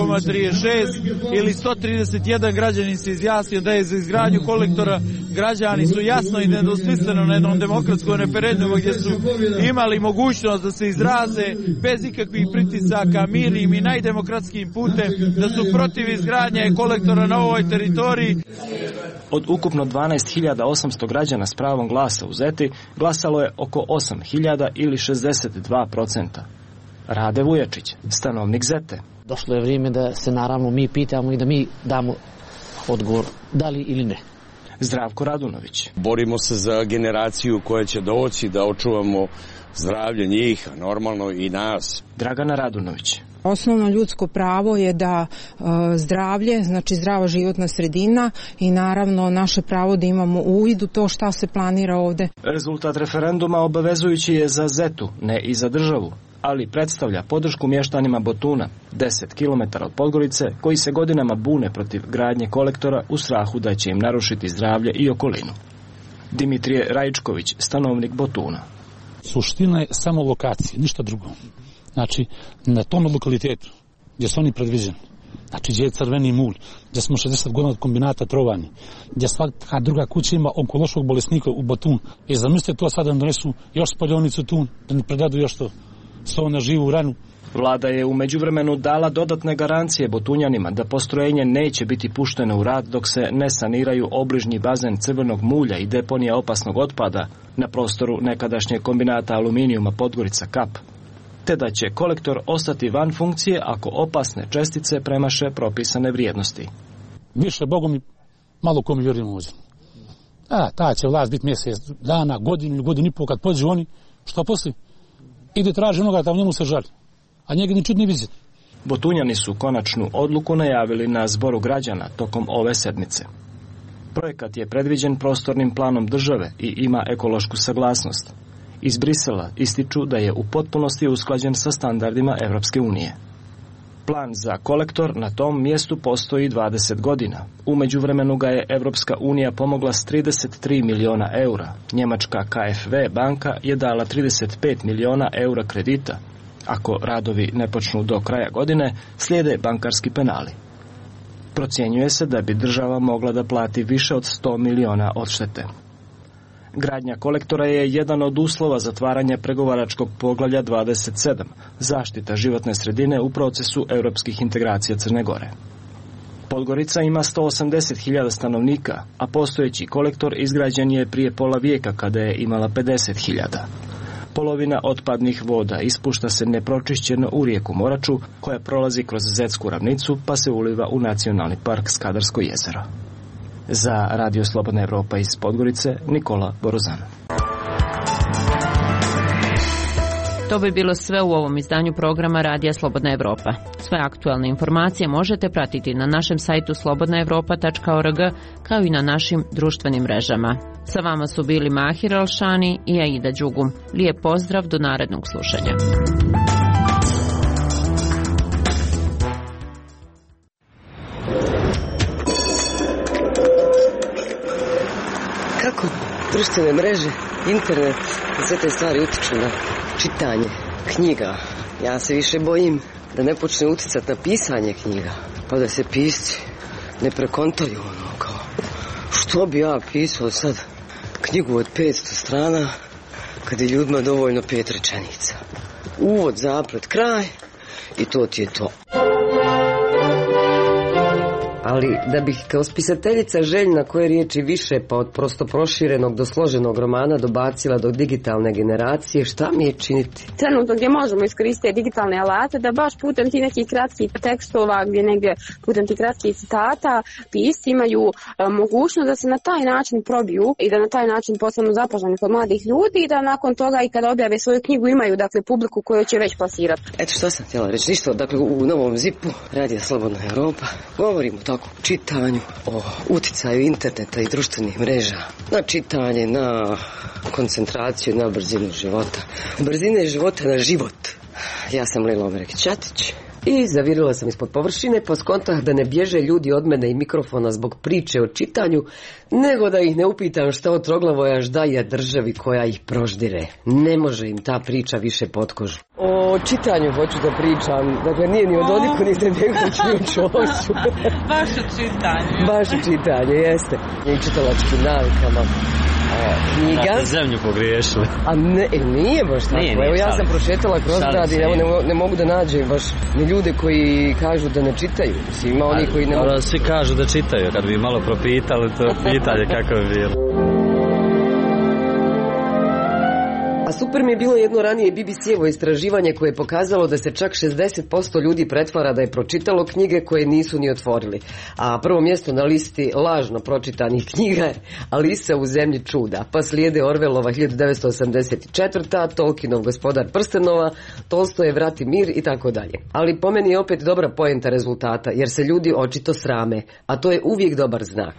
1,36 ili 131 građanin se izjasnio da je za izgradnju kolektora. Građani su jasno i nedvosmisleno na jednom demokratskom referendumu gdje su imali mogućnost da se izraze bez ikakvih pritisaka, mirnim i najdemokratskijim putem, da su protiv izgradnje kolektora na ovoj teritoriji. Od ukupno 12.800 građana s pravom glasa u Zeti glasalo je oko 8.000 ili 62%. Rade Vujačić, stanovnik Zete. Došlo je vrijeme da se naravno mi pitamo i da mi damo odgovor da li ili ne. Zdravko Radunović. Borimo se za generaciju koja će doći da očuvamo zdravlje njih, a normalno i nas. Dragana Radunović. Osnovno ljudsko pravo je da zdravlje, znači zdrava životna sredina i naravno naše pravo da imamo uvid u to šta se planira ovde. Rezultat referenduma obavezujući je za Zetu, ne i za državu, ali predstavlja podršku mještanima Botuna, 10 km od Podgorice, koji se godinama bune protiv gradnje kolektora u strahu da će im narušiti zdravlje i okolinu. Dimitrije Rajčković, stanovnik Botuna. Suština je samo lokacije, ništa drugo. Znači, na tom lokalitetu gdje su oni predviđeni, znači gdje je Crveni mulj, gdje smo 60 godina od kombinata trovani, gdje svaka druga kuća ima onkološkog bolesnika u Botun. I zamislite to sada da donesu još spaljonicu tu, da ne predadu još to na živu ranu. Vlada je u međuvremenu dala dodatne garancije Botunjanima da postrojenje neće biti pušteno u rad dok se ne saniraju obližnji bazen crvenog mulja i deponija opasnog otpada na prostoru nekadašnjeg kombinata aluminijuma Podgorica Kap, te da će kolektor ostati van funkcije ako opasne čestice premaše propisane vrijednosti. Više Bogom i malo ko mi vjerujemo ovdje. Ta će vlast biti mjesec dana, godinu ili godinu i pol, kad pođu oni, što poslije? Ide traži onoga da u njemu se žali, a njega ni čut ni vidjeti. Botunjani su konačnu odluku najavili na zboru građana tokom ove sedmice. Projekat je predviđen prostornim planom države i ima ekološku saglasnost. Iz Brisela ističu da je u potpunosti usklađen sa standardima Evropske unije. Plan za kolektor na tom mjestu postoji 20 godina. U međuvremenu ga je Evropska unija pomogla s 33 miliona eura. Njemačka KfW banka je dala 35 miliona eura kredita. Ako radovi ne počnu do kraja godine, slijede bankarski penali. Procjenjuje se da bi država mogla da plati više od 100 miliona odštete. Gradnja kolektora je jedan od uslova zatvaranja pregovaračkog poglavlja 27, zaštita životne sredine u procesu europskih integracija Crne Gore. Podgorica ima 180.000 stanovnika, a postojeći kolektor izgrađen je prije pola vijeka kada je imala 50.000. Polovina otpadnih voda ispušta se nepročišćeno u rijeku Moraču, koja prolazi kroz Zetsku ravnicu pa se uliva u Nacionalni park Skadarsko jezero. Za Radio Slobodna Evropa iz Podgorice, Nikola Borozan. To bi bilo sve u ovom izdanju programa Radija Slobodna Evropa. Sve aktualne informacije možete pratiti na našem sajtu slobodnaevropa.org kao i na našim društvenim mrežama. Sa vama su bili Mahir Alšani i Aida Đugum. Lijep pozdrav, do narednog slušanja. Kako društvene mreže, internet i sve te stvari utiču na čitanje knjiga? Ja se više bojim da ne počne uticati na pisanje knjiga, pa da se pisci ne prekontaju kao što bi ja pisao sad knjigu od 500 strana kad je ljudima dovoljno 5 rečenica. Uvod, zaplet, kraj i to ti je to. Ali da bih kao spisateljica željna koje riječi više pa od prosto proširenog do složenog romana dobacila do digitalne generacije, šta mi je činiti? Trenutno gdje možemo iskoristiti digitalne alate da baš putem ti nekih kratkih tekstova, gdje negdje putem ti kratkih citata pisci imaju mogućnost da se na taj način probiju i da na taj način postanu zapaženi kod mladih ljudi i da nakon toga i kada objave svoju knjigu imaju dakle publiku koju će već plasirati. Eto što sam htjela reći, ništa, dakle u novom ZIP-u Radija Slobodna Evropa govorimo tako o čitanju, o uticaju interneta i društvenih mreža na čitanje, na koncentraciju, na brzinu života. Brzine života na život. Ja sam Lila Omerek-Ćatić i zavirila sam ispod površine pa skontah da ne bježe ljudi od mene i mikrofona zbog priče o čitanju, nego da ih ne upitam šta od Troglavojaš daje državi koja ih proždire. Ne može im ta priča više pod kožu. O čitanju hoću da pričam, dakle nije ni o Dodiku, ni se nekoću čošću. Baš o čitanju. Baš o čitanju, jeste. I čitalačkim navikama. Knjiga. Da ste zemlju pogriješili. A ne, nije baš tako. Nije, evo ja sam prošetala kroz grad i ne mogu da nađem baš ni ljude koji kažu da ne čitaju. Ima oni koji ne mogu. Svi kažu da čitaju, kad bi malo propitali to pitanje kako bi bilo. A super mi je bilo jedno ranije BBC-evo istraživanje koje je pokazalo da se čak 60% ljudi pretvara da je pročitalo knjige koje nisu ni otvorili. A prvo mjesto na listi lažno pročitanih knjiga je Alisa u zemlji čuda. Pa slijede Orwellova 1984, Tolkienov Gospodar prstenova, Tolstojev Rat i mir i tako dalje. Ali po meni je opet dobra poenta rezultata jer se ljudi očito srame, a to je uvijek dobar znak.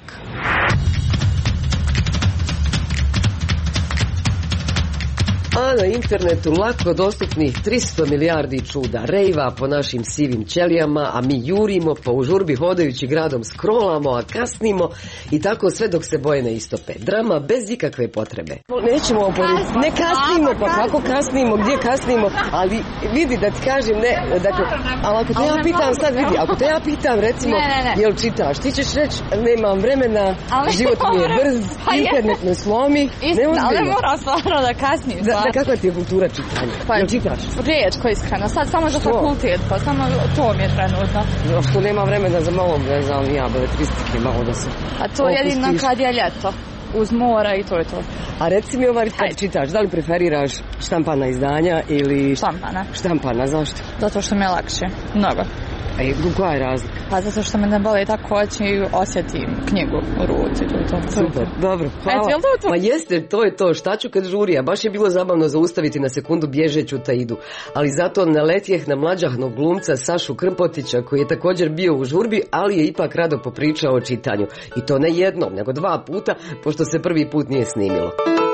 A na internetu lako dostupnih 300 milijardi čuda, rejva po našim sivim ćelijama, a mi jurimo pa u žurbi hodajući gradom scrollamo, a kasnimo i tako sve dok se boje ne istope. Drama bez ikakve potrebe. Nećemo oporiti, ne kasnimo, pa kako kasnimo, gdje kasnimo, ali vidi da ti kažem, ne, dakle, ali ako te ja pitam sad, vidi, ako te ja pitam recimo, jel čitaš, ti ćeš reći, nemam vremena, život mi je brz, internet me slomi, neozbiljno. Ali mora stvarno da kasnim. Kakva ti je kultura čitanja? Pa jel čitaš? Rijetko iskreno, sad samo za fakultet, pa samo to mi je trenutno. Što nema vremena za malo, ne znam, beletristike, malo da se a to jedino kad je ljeto, uz mora i to je to. A reci mi kad čitaš, da li preferiraš štampana izdanja ili... Štampana, zašto? Zato što mi je lakše, mnogo. Koja je razlika? Pa zato što me ne boli tako oči i osjetim knjigu u ruci. Super, dobro, hvala. Pa jeste, to je to, šta ću kad žurija? Baš je bilo zabavno zaustaviti na sekundu bježeću Taidu, ali zato naletjeh na mlađahnog glumca Sašu Krmpotića koji je također bio u žurbi, ali je ipak rado popričao o čitanju. I to ne jednom, nego 2 puta, pošto se prvi put nije snimilo.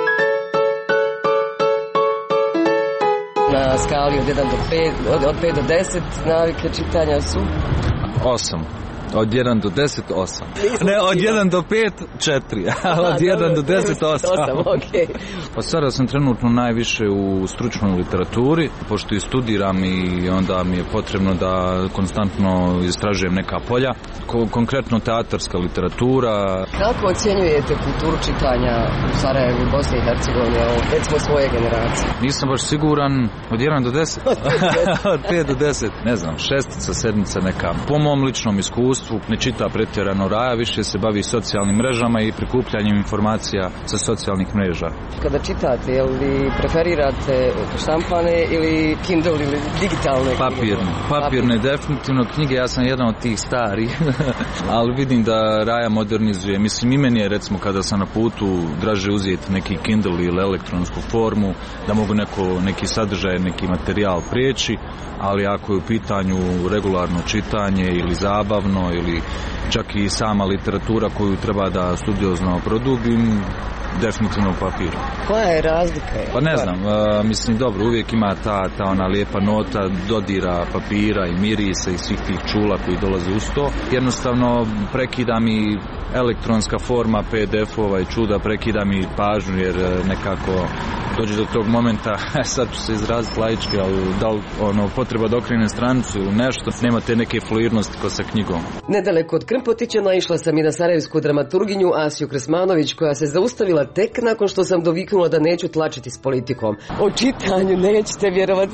Na skali od 1 do 5, od 5 do 10 navike čitanja su 8. Od 1 do 10, 8. Ne, od 1 do 5, 4. A od 1 do 10, 8. Okay. Pa sada sam trenutno najviše u stručnoj literaturi, pošto i studiram i onda mi je potrebno da konstantno istražujem neka polja. Konkretno teatarska literatura. Kako ocjenjujete kulturu čitanja u Sarajevu i Bosni i Hercegovini, recimo svoje generacije? Nisam baš siguran, od 1 do 10? Od 5 do 10, ne znam, 6, 7 neka. Po mom ličnom iskustvu Facebook ne čita pretjerano Raja, više se bavi socijalnim mrežama i prikupljanjem informacija sa socijalnih mreža. Kada čitate, je li preferirate štampane ili Kindle ili digitalne knjige? Papirne definitivno knjige, ja sam jedan od tih starih, ali vidim da Raja modernizuje. Mislim, i meni je recimo kada sam na putu draže uzeti neki Kindle ili elektronsku formu, da mogu neki sadržaj, neki materijal prijeći, ali ako je u pitanju regularno čitanje ili zabavno ili čak i sama literatura koju treba da studiozno produbim, definitivno u papiru. Koja je razlika? Pa ne znam, mislim dobro, uvijek ima ta ona lijepa nota dodira papira i mirisa i svih tih čula koji dolaze uz to. Jednostavno prekida mi elektronska forma PDF-ova i čuda, prekida mi pažnju jer nekako dođe do tog momenta, sad ću se izraziti laički, ali da li potreba da okrenem stranicu ili nešto, nema te neke fluidnosti ko sa knjigom. Nedaleko od Krmpotića naišla sam i na sarajevsku dramaturginju Asiju Kresmanović, koja se zaustavila tek nakon što sam doviknula da neću tlačiti s politikom. O čitanju nećete vjerovati.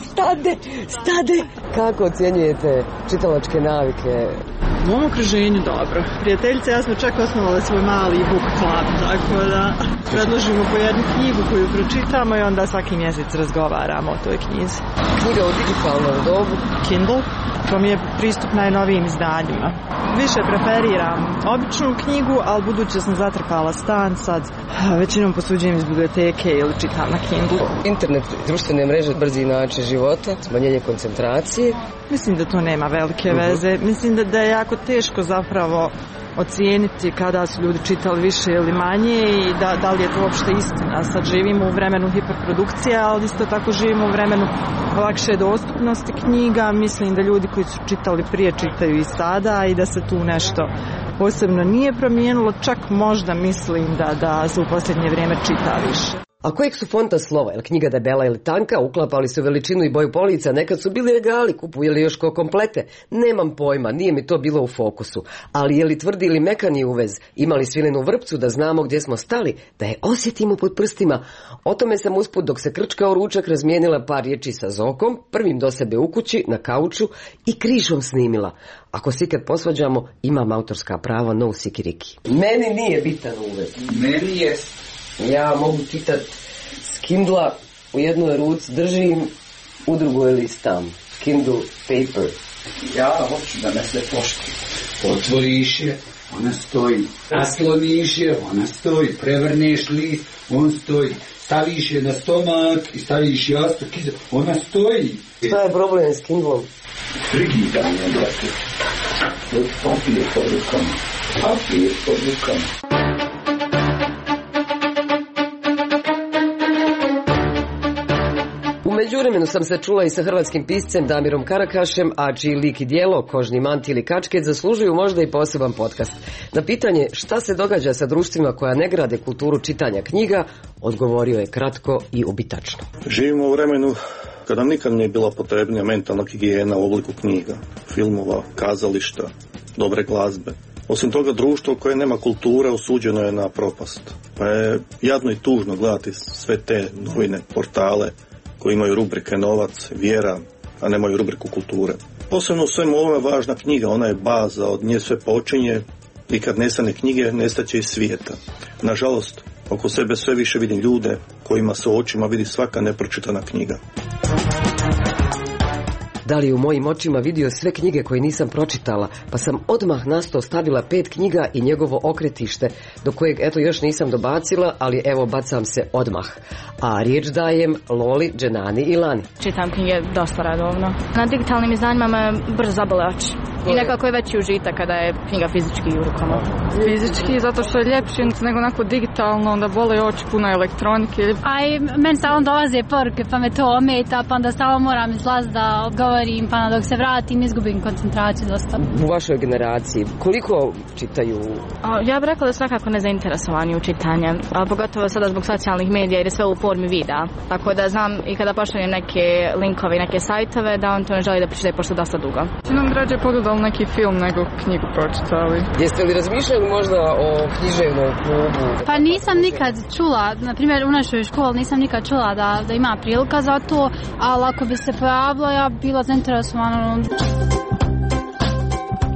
Stade! Kako ocjenjujete čitalačke navike? U mom okruženju dobro. Prijateljice, ja smo čak osnovali svoj mali book club, tako da predložimo po jednu knjigu koju pročitamo i onda svaki mjesec razgovaramo o toj knjizi. Knjiga u digitalnom dobu? Kindle. To mi je pristup najnovijim izdanjima. Više preferiram običnu knjigu, ali budući da sam zatrpala stan, sad većinom posuđujem iz biblioteke ili čitam na Kindle. Internet, društvene mreže, brzi način života, smanjenje koncentracije. Mislim da to nema velike veze. Mislim da je jako teško zapravo ocijeniti kada su ljudi čitali više ili manje i da li je to uopšte istina. Sad živimo u vremenu hiperprodukcije, ali isto tako živimo u vremenu lakše dostupnosti knjiga. Mislim da ljudi koji su čitali prije čitaju i sada i da se tu nešto posebno nije promijenilo. Čak možda mislim da se u posljednje vrijeme čita više. A kojeg su fonta slova? Je knjiga debela ili tanka? Uklapali su veličinu i boju polica? Nekad su bili regali, kupujeli još ko komplete? Nemam pojma, nije mi to bilo u fokusu. Ali je li tvrdi ili mekani uvez? Imali svilenu vrpcu da znamo gdje smo stali? Da je osjetimo pod prstima? O tome sam usput dok se krčkao ručak razmijenila par riječi sa Zokom, prvim do sebe u kući, na kauču i križom snimila. Ako se ikad posvađamo, imam autorska prava, no sikiriki. Meni nije bitan uvez. Meni je. Ja mogu čitati s Kindla, u jednoj ruci držim, u drugoj listam. Kindle paper. Ja hoću da me se poštuje. Otvoriš je, ona stoji. Nasloniš je, ona stoji. Prevrneš list, on stoji. Staviš je na stomak i staviš jastuk, ona stoji. Šta je problem s Kindlom? Frigidanje, brate. Papir pod rukama. Papir pod rukama. U međuvremenu sam se čula i sa hrvatskim piscem Damirom Karakašem, a čiji lik i djelo, Kožni manti ili kačket, zaslužuju možda i poseban podcast. Na pitanje šta se događa sa društvima koja ne grade kulturu čitanja knjiga, odgovorio je kratko i ubitačno. Živimo u vremenu kada nikad nije bila potrebnija mentalna higijena u obliku knjiga, filmova, kazališta, dobre glazbe. Osim toga, društvo koje nema kulture osuđeno je na propast. Pa je jadno i tužno gledati sve te novine, portale koji imaju rubrike novac, vjera, a nemaju rubriku kulture. Posebno u svemu ovome važna knjiga, ona je baza, od nje sve počinje i kad nestane knjige, nestaće i svijeta. Nažalost, oko sebe sve više vidim ljude kojima se u očima vidi svaka nepročitana knjiga. Da li u mojim očima vidio sve knjige koje nisam pročitala, pa sam odmah na sto stavila 5 knjiga i njegovo okretište, do kojeg eto još nisam dobacila, ali evo bacam se odmah. A riječ dajem Loli, Dženani i Lani. Čitam knjige dosta redovno. Na digitalnim izdanjima me brzo zabole oči. I nekako je veći užitak kada je knjiga fizički u rukama. Fizički, zato što je ljepši nego onako digitalno, onda bole oči, puno elektronike. A i meni stalno dolaze poruke, pa me to ometa, pa onda stalno moram izlaziti da odgovorim, pa dok se vratim izgubim koncentraciju dosta. U vašoj generaciji koliko čitaju? Ja bih rekla da su nekako nezainteresovani u čitanje, a pogotovo sada zbog socijalnih medija jer je sve u formi videa. Tako da znam i kada pošaljem neke linkove i neke sajtove da on to ne želi da pročita pošto dosta dugo. Nam rađe pogledali neki film nego knjigu pročitali. Jeste li razmišljali možda o književnom klubu? Pa nisam nikad čula, na primjer u našoj školi nisam nikad čula da ima prilika za to, ali ako bi se pojavilo ja bila zainteresovana.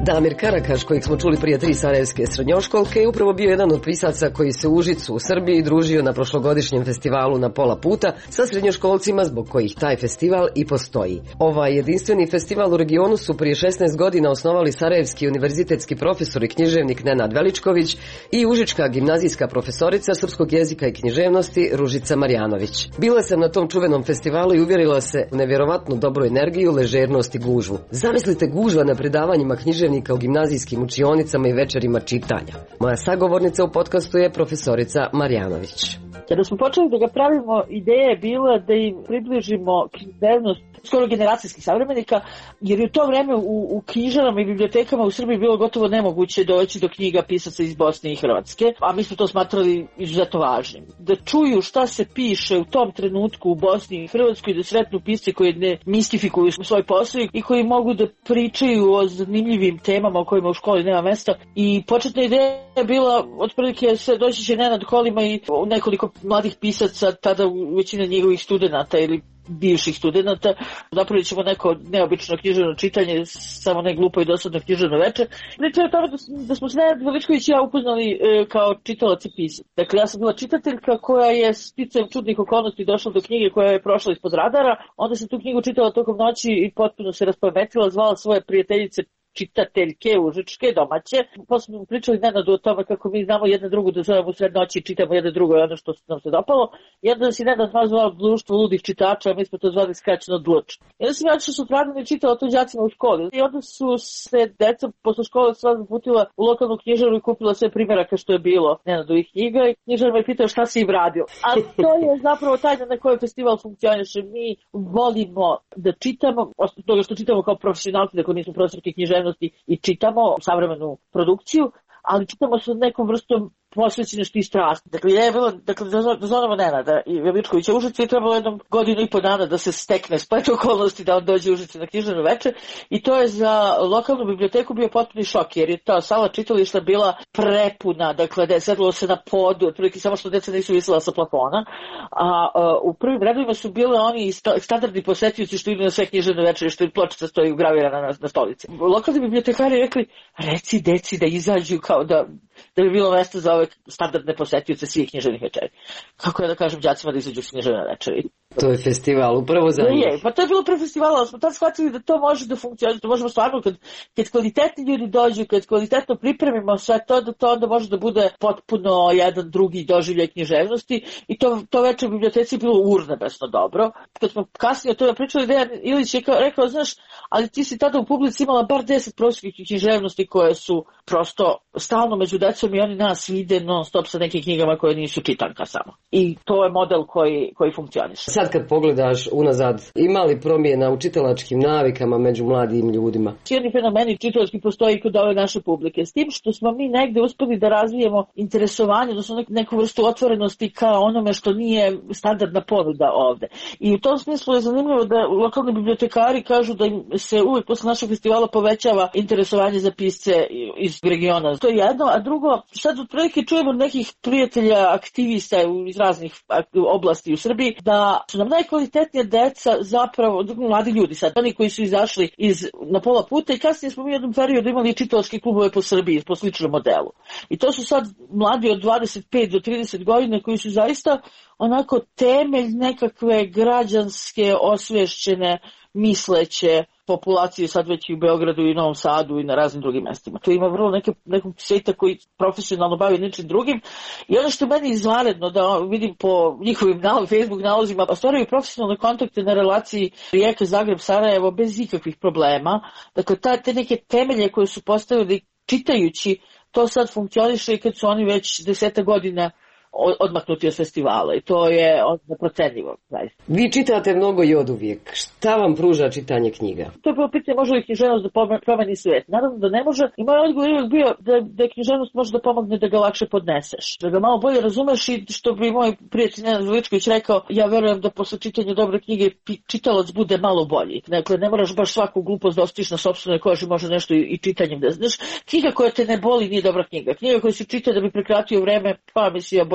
Damir Karakaš, kojeg smo čuli prije 3 sarajevske srednjoškolke, je upravo bio jedan od pisaca koji se u Užicu u Srbiji družio na prošlogodišnjem festivalu Na pola puta sa srednjoškolcima zbog kojih taj festival i postoji. Ovaj jedinstveni festival u regionu su prije 16 godina osnovali sarajevski univerzitetski profesor i književnik Nenad Veličković i užička gimnazijska profesorica srpskog jezika i književnosti Ružica Marjanović. Bila sam na tom čuvenom festivalu i uvjerila se u nevjerovatnu dobru energiju, ležernost i gužvu. Zamislite gužva na predavanjima književnika u gimnazijskim učionicama i večerima čitanja. Moja sagovornica u podcastu je profesorica Marjanović. Kada smo počeli da ga pravimo, ideja je bila da im približimo književnost skoro generacijskih savremenika, jer je u to vreme u knjižarama i bibliotekama u Srbiji bilo gotovo nemoguće doći do knjiga pisaca iz Bosne i Hrvatske, a mi smo to smatrali izuzetno važnim. Da čuju šta se piše u tom trenutku u Bosni i Hrvatskoj, da sretnu pisce koji ne mistifikuju svoj posao i koji mogu da pričaju o zanimljivim temama o kojima u školi nema mesta. I početna ideja je bila, otprilike doći će Nenad kolima i nekoliko mladih pisaca, tada većina njegovih studenata ili bivših studenata, napravit ćemo neko neobično književno čitanje, samo ne glupo i dosadno književno veče. Priča je o tome da smo se Nenad Veličković i ja upoznali kao čitalac i pisac. Dakle, ja sam bila čitateljka koja je sticajem čudnih okolnosti došla do knjige koja je prošla ispod radara, onda sam tu knjigu čitala tokom noći i potpuno se raspametila, zvala svoje prijateljice čitateljke užičke, domaće. Posle smo pričali Nenadu o tome kako mi znamo jedna drugu da zovemo sred noći i čitamo jedno drugo ono što nam se dopalo. Jedan si Nenad zvao Društvo ludih čitača, a mi smo to zvali skraćeno DLUČ. I onda sam ja što sutradan i čitala to đacima u školi. I onda su se deca posle škole sva zaputila u lokalnu knjižaru i kupila sve primjeraka što je bilo Nenadovih knjiga i knjižar me pitao šta si im radio. A to je zapravo tajna na kojoj festival funkcioniše. Mi volimo da čitamo, osim toga što čitamo kao profesionalci, dakle nismo profesorki književnosti i čitamo savremenu produkciju, ali čitamo sa nekom vrstom posvećenosti i strasti. Dakle, je bilo, da zovemo Nenada i Veličkovića u Užicu i trebalo jednom godinu i po dana da se stekne splet okolnosti da on dođe u Užicu na književno veče i to je za lokalnu biblioteku bio potpuni šok, jer je ta sala čitališta bila prepuna, dakle, da je sedlo se na podu, otprilike samo što deca nisu visela sa plafona, a u prvim redovima su bile oni standardni posetioci što idu na sve književno večere, što im pločica stoji ugravirana na stolici. Lokalni bibliotekari rekli, reci deci da izađu kao da bi bilo mjesto za ove standardne posetioce svih književnih večeri. Kako ja da kažem đacima da izađu s književne večeri? To je festival, upravo za njih. Pa to je bilo pre festivala, ali smo tad shvatili da to može da funkcionira, da možemo stvarno, kad kvalitetni ljudi dođu, kad kvalitetno pripremimo sve to, da to onda može da bude potpuno jedan drugi doživljaj književnosti i to večer u biblioteci je bilo urnebesno dobro. Kad smo kasnije o tome pričali, Dejan Ilić je rekao, znaš, ali ti si tada u publici imala bar 10 profesorskih književnosti koje su prosto stalno među decom i oni nas vide non stop sa nekim knjigama koje nisu čitanka samo. I to je model koji funkcioniše. Sad kad pogledaš unazad, ima li promjena u čitalačkim navikama među mladim ljudima? Jedni fenomeni čitalački postoji kod ove naše publike. S tim što smo mi negde uspeli da razvijemo interesovanje, odnosno neku vrstu otvorenosti kao onome što nije standardna ponuda ovde. I u tom smislu je zanimljivo da lokalni bibliotekari kažu da im se uvijek posle našeg festivala povećava interesovanje za pisce iz regiona. To je jedno, a drugo, sad otprilike čujemo nekih prijatelja, aktivista iz raznih oblasti u Srbiji, da su nam najkvalitetnija deca zapravo, mladi ljudi sad, oni koji su izašli na pola puta i kasnije smo mi u jednom periodu imali čitalačke klubove po Srbiji po sličnom modelu. I to su sad mladi od 25 do 30 godina koji su zaista onako temelj nekakve građanske, osvješćene, misleće populacije sad već i u Beogradu i Novom Sadu i na raznim drugim mestima. Tu ima vrlo nekog sveta koji profesionalno bavi ničim drugim i ono što je meni izvanredno da vidim po njihovim Facebook nalozima, ostvaraju profesionalne kontakte na relaciji Rijeka, Zagreb, Sarajevo bez ikakvih problema. Dakle, te neke temelje koje su postavili čitajući, to sad funkcioniše i kad su oni već 10 godina odmaknuti od festivala i to je neprocenljivo. Vi čitate mnogo i oduvijek. Šta vam pruža čitanje knjiga? To je prvo pitanje, može li književnost da promeni svijet? Naravno da ne može. I moj odgovor je bio da književnost može da pomogne da ga lakše podneseš. Da ga malo bolje razumeš i što bi moj prijatelj Nenad Veličković rekao, ja verujem da posle čitanja dobre knjige čitalac bude malo bolji. Dakle, ne moraš baš svaku glupost da ostiš na sopstvenoj koži, može nešto i čitanjem da znaš. Knjiga koja te ne boli nije dobra knjiga. Knjiga koja se čita da bi prekratio vreme, pa misli ja bolje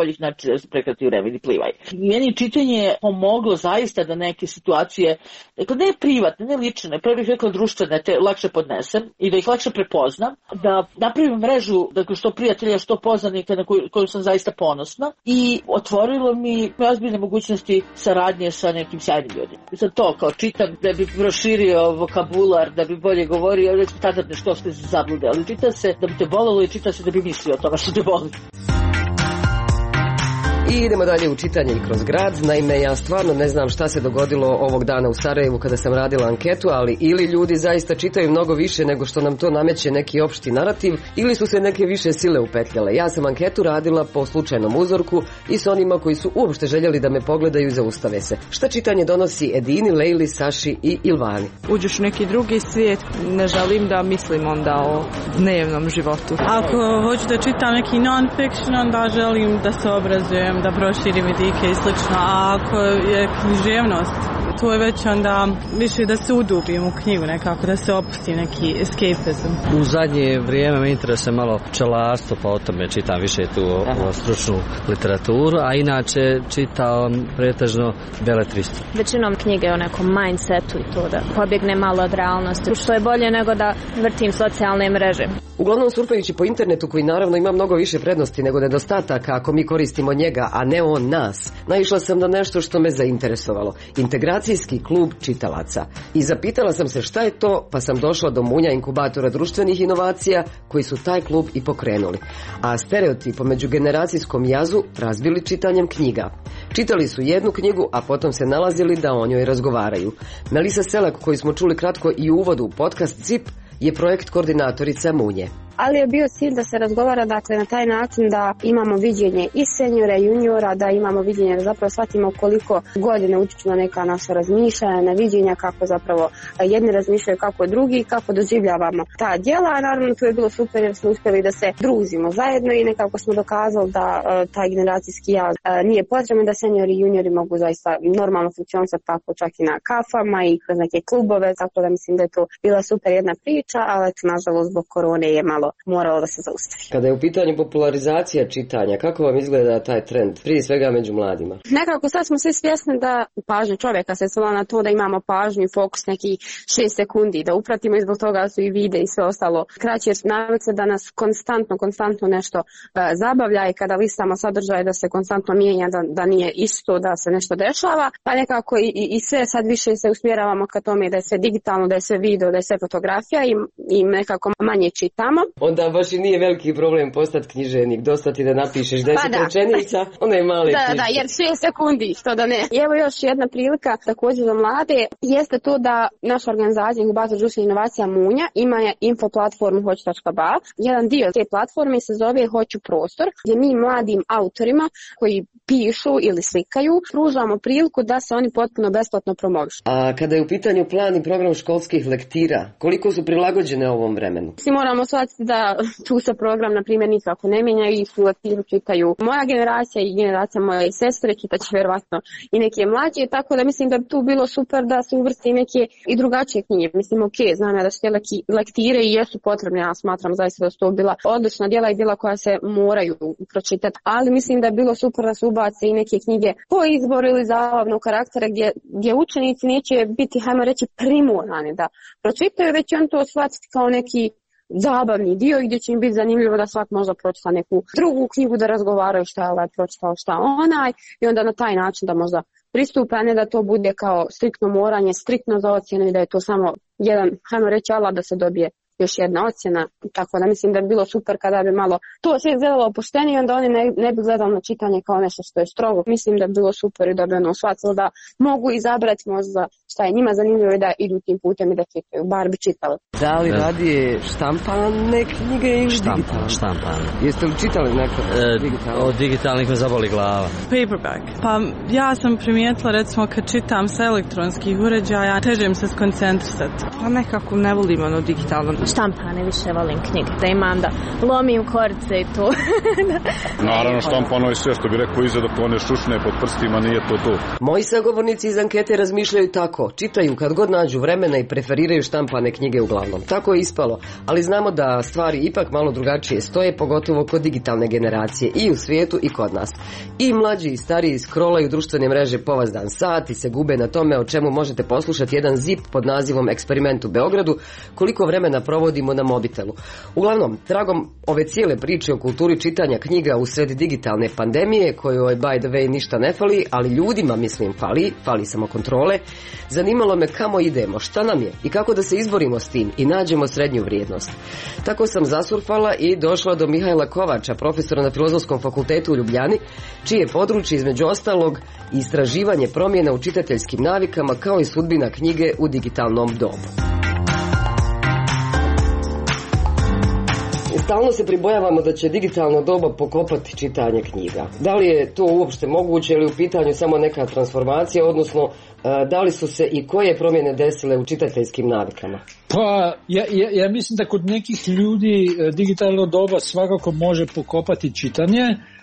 ih znači da se prekrati vreme i plivaj. Meni čitanje je pomoglo zaista da neke situacije, dakle ne privatne, ne lične, prvo bih rekla društvene, te lakše podnesem i da ih lakše prepoznam, da napravim mrežu, dakle što prijatelja, što poznanika na koju sam zaista ponosna i otvorilo mi ozbiljne mogućnosti saradnje sa nekim sjajnim ljudima. I sad to kao čitam da bi proširio vokabular, da bi bolje govorio, već standardne školske zablude, ali čita se da bi te bolelo i čita se da bi mislio o tome što te boli. I idemo dalje u čitanje i kroz grad. Naime, ja stvarno ne znam šta se dogodilo ovog dana u Sarajevu kada sam radila anketu, ali ili ljudi zaista čitaju mnogo više nego što nam to nameće neki opšti narativ, ili su se neke više sile upetljale. Ja sam anketu radila po slučajnom uzorku i s onima koji su uopšte željeli da me pogledaju i zaustave se. Šta čitanje donosi Edini, Lejli, Saši i Ilvani? Uđeš u neki drugi svijet, ne želim da mislim onda o dnevnom životu. Ako hoću da čitam neki non-fiction, onda želim da se obrazujem, da proširim vidike i slično, a ako je književnost, to je već onda više da se udubim u knjigu nekako, da se opustim neki escapism. U zadnje vrijeme me interesuje malo pčelarstvo, pa o tome čitam više tu o stručnu literaturu, a inače čitam pretežno beletristu. Većinom knjige o nekom mindsetu i to da pobjegne malo od realnosti, što je bolje nego da vrtim socijalne mreže. Uglavnom surfajući po internetu, koji naravno ima mnogo više prednosti nego nedostataka ako mi koristimo njega, a ne on nas, naišla sam na nešto što me zainteresovalo. Integracijski klub čitalaca. I zapitala sam se šta je to, pa sam došla do munja inkubatora društvenih inovacija koji su taj klub i pokrenuli. A stereotip o međugeneracijskom jazu razbili čitanjem knjiga. Čitali su jednu knjigu, a potom se nalazili da o njoj razgovaraju. Melisa Selak, koju smo čuli kratko i u uvodu u podcast ZIP, je projekt koordinatorica Munje. Ali je bio cilj da se razgovara, dakle, na taj način da imamo viđenje i seniora i juniora, da imamo viđenje da zapravo shvatimo koliko godine utiču na neka naša razmišljanja, na viđenja, kako zapravo jedni razmišljaju kako drugi, kako doživljavamo ta djela, a naravno tu je bilo super jer smo uspjeli da se družimo zajedno i nekako smo dokazali da taj generacijski jaz nije potrebno, da seniori i juniori mogu zaista normalno funkcionisati tako čak i na kafama i kroz neke klubove, tako da mislim da je to bila super jedna priča, ali eto, nažalost zbog korone je malo moralo da se zaustavi. Kada je u pitanju popularizacija čitanja, kako vam izgleda taj trend, prije svega među mladima? Nekako sad smo svi svjesni da pažnja čovjeka se svela na to da imamo pažnju i fokus neki 6 sekundi, da upratimo i zbog toga su i vide i sve ostalo kraće, jer navikli da nas konstantno nešto zabavlja i kada listamo sadržaje da se konstantno mijenja, da nije isto, da se nešto dešava, pa nekako i sve sad više se usmjeravamo ka tome da je sve digitalno, da je sve video, da je sve fotografija i nekako manje čitamo. Onda baš i nije veliki problem postati književnik, dosta ti da napišeš 10 rečenica, onda je male knjižke. Da, jer 6 sekundi, što da ne. I evo još jedna prilika također za mlade, jeste to da naša organizacija Inkubator društvenih inovacija Munja ima info platformu hoć.ba. Jedan dio te platforme se zove Hoću prostor, gdje mi mladim autorima koji pišu ili slikaju, pružamo priliku da se oni potpuno besplatno promovišu. A kada je u pitanju plan i program školskih lektira, koliko su prilagođene ovom vremenu? Svi moramo shvatiti da tu se program, na primjer, nikako ne mijenja i su lektiru čitaju moja generacija i generacija moje sestre, čitaće vjerovatno i neke mlađe, tako da mislim da bi tu bilo super da se uvrsti neke i drugačije knjige. Mislim, ok, znam ja da su te lektire i jesu potrebne, ja smatram zaista da su to bila odlična djela i djela koja se moraju pročitati, ali mislim da je bilo super da se ubace i neke knjige po izboru ili zabavnog karaktera gdje učenici neće biti, hajmo reći, primorani da pročitaju, već on to shvatiti kao neki zabavni dio gdje će im biti zanimljivo da svak možda pročita neku drugu knjigu, da razgovaraju šta je ovaj pročitao, šta onaj, i onda na taj način da možda pristupe, a ne da to bude kao striktno moranje, striktno za ocjenu i da je to samo jedan, hajmo reći, alat da se dobije još jedna ocjena, tako da mislim da bi bilo super kada bi malo to sve izgledalo opuštenije, onda oni ne bi gledali na čitanje kao nešto što je strogo. Mislim da bi bilo super i da bi ono shvatilo da mogu izabrati možda šta je njima zanimljivo i da idu tim putem i da čitaju, bar bi čitali. Da li radije štampane knjige ili digitalne? Štampane. Jeste li čitali neko digitalno? Od digitalnih me zaboli glava. Paperback. Pa ja sam primijetila, recimo, kad čitam sa elektronskih uređaja, teže im se skoncentrisati. Pa nekako ne volim ono digitalno. štampane više volim knjige, da imam da lomim korice i to. Naravno, štampano je sve, što bi rekao, iza dok one šušne pod prstima, nije to. Moji sagovornici iz ankete razmišljaju tako, čitaju kad god nađu vremena i preferiraju štampane knjige uglavnom. Tako je ispalo, ali znamo da stvari ipak malo drugačije stoje, pogotovo kod digitalne generacije i u svijetu i kod nas. I mlađi i stariji scrollaju društvene mreže povazdan sat i se gube na tome o čemu možete poslušati jedan zip pod nazivom Eksperiment u Beogradu, koliko vremena provodimo na mobitelu. Uglavnom, tragom ove cijele priče o kulturi čitanja knjiga u sred digitalne pandemije, kojoj by the way ništa ne fali, ali ljudima mislim fali samokontrole, zanimalo me kamo idemo, šta nam je i kako da se izborimo s tim i nađemo srednju vrijednost. Tako sam zasurfala i došla do Mihajla Kovača, profesora na Filozofskom fakultetu u Ljubljani, čije područje između ostalog istraživanje promjena u čitateljskim navikama kao i sudbina knjige u digitalnom dobu. Stalno se pribojavamo da će digitalno doba pokopati čitanje knjiga. Da li je to uopšte moguće ili u pitanju samo neka transformacija, odnosno da li su se i koje promjene desile u čitateljskim navikama? Pa, ja mislim da kod nekih ljudi digitalno doba svakako može pokopati čitanje,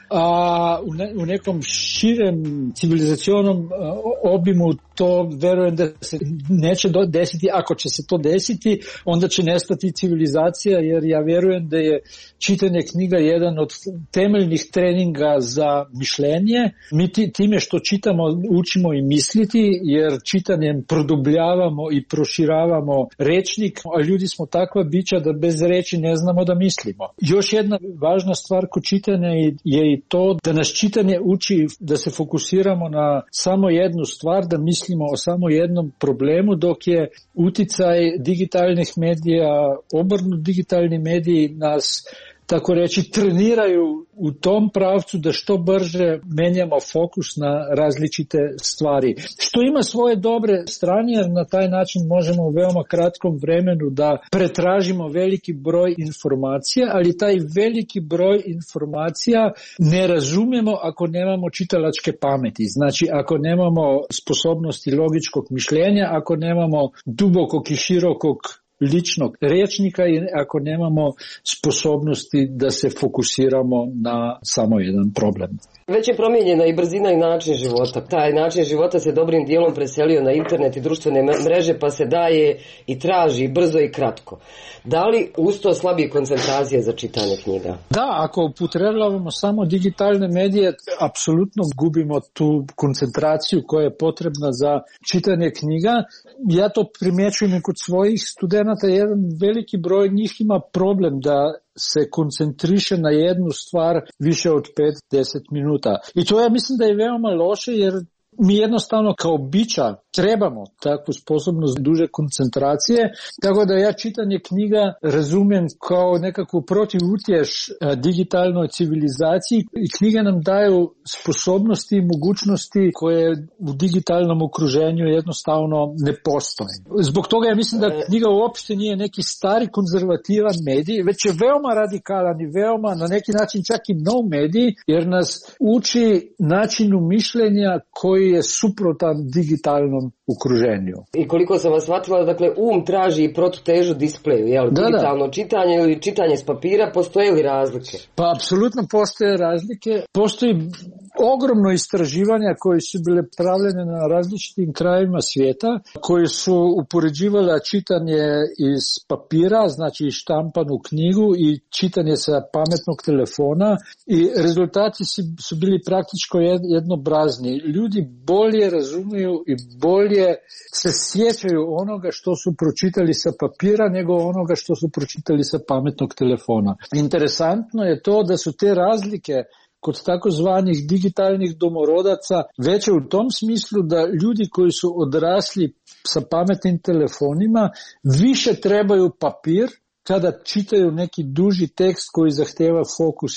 a u nekom širem civilizacionom obimu to verujem da se neće desiti. Ako će se to desiti, onda će nestati civilizacija, jer ja verujem da je čitanje knjiga jedan od temeljnih treninga za mišljenje. Mi time što čitamo učimo i misliti, jer čitanjem produbljavamo i proširavamo rečnik, a ljudi smo takva bića da bez reči ne znamo da mislimo. Još jedna važna stvar kod čitanja je i to da nas čitanje uči da se fokusiramo na samo jednu stvar, da mislimo o samo jednom problemu, dok je uticaj digitalnih medija, obrnut digitalni mediji nas, tako reći, treniraju u tom pravcu da što brže menjamo fokus na različite stvari. Što ima svoje dobre strane, jer na taj način možemo u veoma kratkom vremenu da pretražimo veliki broj informacija, ali taj veliki broj informacija ne razumijemo ako nemamo čitalačke pameti. Znači, ako nemamo sposobnosti logičkog mišljenja, ako nemamo dubokog i širokog ličnog rječnika i ako nemamo sposobnosti da se fokusiramo na samo jedan problem. Već je promijenjena i brzina i način života. Taj način života se dobrim dijelom preselio na internet i društvene mreže, pa se daje i traži brzo i kratko. Da li uz to slabije koncentracije za čitanje knjiga? Da, ako upotrebljavamo samo digitalne medije, apsolutno gubimo tu koncentraciju koja je potrebna za čitanje knjiga. Ja to primjećujem i kod svojih studenata. Jedan veliki broj njih ima problem da se koncentriše na jednu stvar više od 5-10 minuta. I to ja mislim da je veoma loše, jer mi jednostavno kao bića trebamo takvu sposobnost duže koncentracije, tako da ja čitanje knjiga razumijem kao nekakvu protivutješ digitalnoj civilizaciji i knjige nam daju sposobnosti i mogućnosti koje u digitalnom okruženju jednostavno ne postoje. Zbog toga ja mislim da knjiga uopšte nije neki stari konzervativan medij, već je veoma radikalan i veoma na neki način čak i nov medij, jer nas uči načinu mišljenja koji je suprotan digitalnom okruženju. I koliko sam vas shvatila, dakle, traži i protutežu displeju, jel? Digitalno čitanje ili čitanje s papira, postoje li razlike? Pa apsolutno postoje razlike. Postoji ogromno istraživanja koje su bile pravljene na različitim krajevima svijeta, koje su upoređivala čitanje iz papira, znači štampanu knjigu, i čitanje sa pametnog telefona, i rezultati su bili praktički jednobrazni. Ljudi bolje razumiju i bolje se sjećaju onoga što su pročitali sa papira nego onoga što su pročitali sa pametnog telefona. Interesantno je to da su te razlike kod takozvanih digitalnih domorodaca veće u tom smislu da ljudi koji su odrasli sa pametnim telefonima više trebaju papir kada čitaju neki duži tekst koji zahteva fokus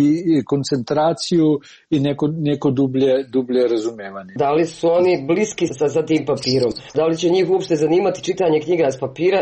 i koncentraciju i neko dublje razumevanje. Da li su oni bliski sa tim papirom? Da li će njih uopšte zanimati čitanje knjiga s papira?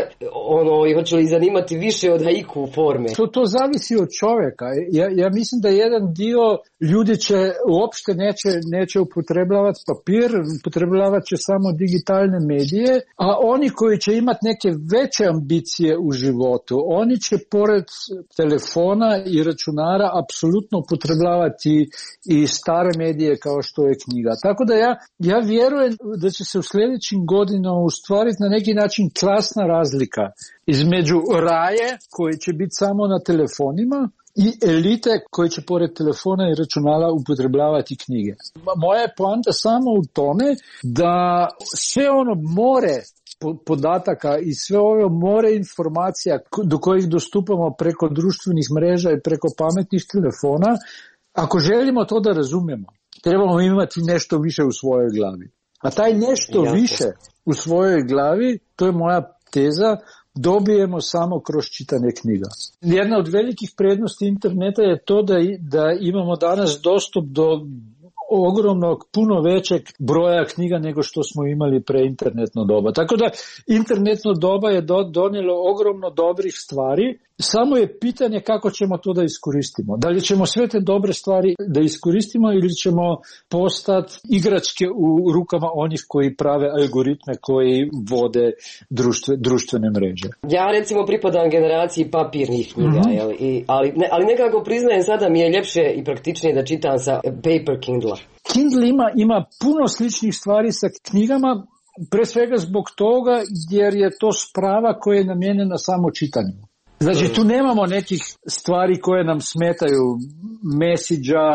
I hoće li zanimati više od haiku forme? To zavisi od čovjeka. Ja mislim da jedan dio ljudi će uopšte neće upotrebljavati papir, upotrebljavat će samo digitalne medije, a oni koji će imati neke veće ambicije u životu, internetu, oni će pored telefona i računara apsolutno upotrebljavati i stare medije kao što je knjiga. Tako da ja vjerujem da će se u sljedećim godinama ustvariti na neki način klasna razlika između raje koji će biti samo na telefonima i elite koje će pored telefona i računala upotrebljavati knjige. Moja je poanta samo u tome da sve ono more podataka i sve ove more informacija do kojih dostupamo preko društvenih mreža i preko pametnih telefona, ako želimo to da razumijemo, trebamo imati nešto više u svojoj glavi. A taj nešto više u svojoj glavi, to je moja teza, dobijemo samo kroz čitanje knjiga. Jedna od velikih prednosti interneta je to da imamo danas dostup do ogromnog, puno većeg broja knjiga nego što smo imali pre internetno doba. Tako da internetno doba je donijelo ogromno dobrih stvari, samo je pitanje kako ćemo to da iskoristimo. Da li ćemo sve te dobre stvari da iskoristimo ili ćemo postati igračke u rukama onih koji prave algoritme koji vode društvene mreže. Ja recimo pripadam generaciji papirnih knjiga, ali nekako priznajem sada mi je ljepše i praktičnije da čitam sa paper Kindle. Kindle ima puno sličnih stvari sa knjigama, pre svega zbog toga jer je to sprava koja je namijenjena samo čitanju. Znači tu nemamo nekih stvari koje nam smetaju, mesidža,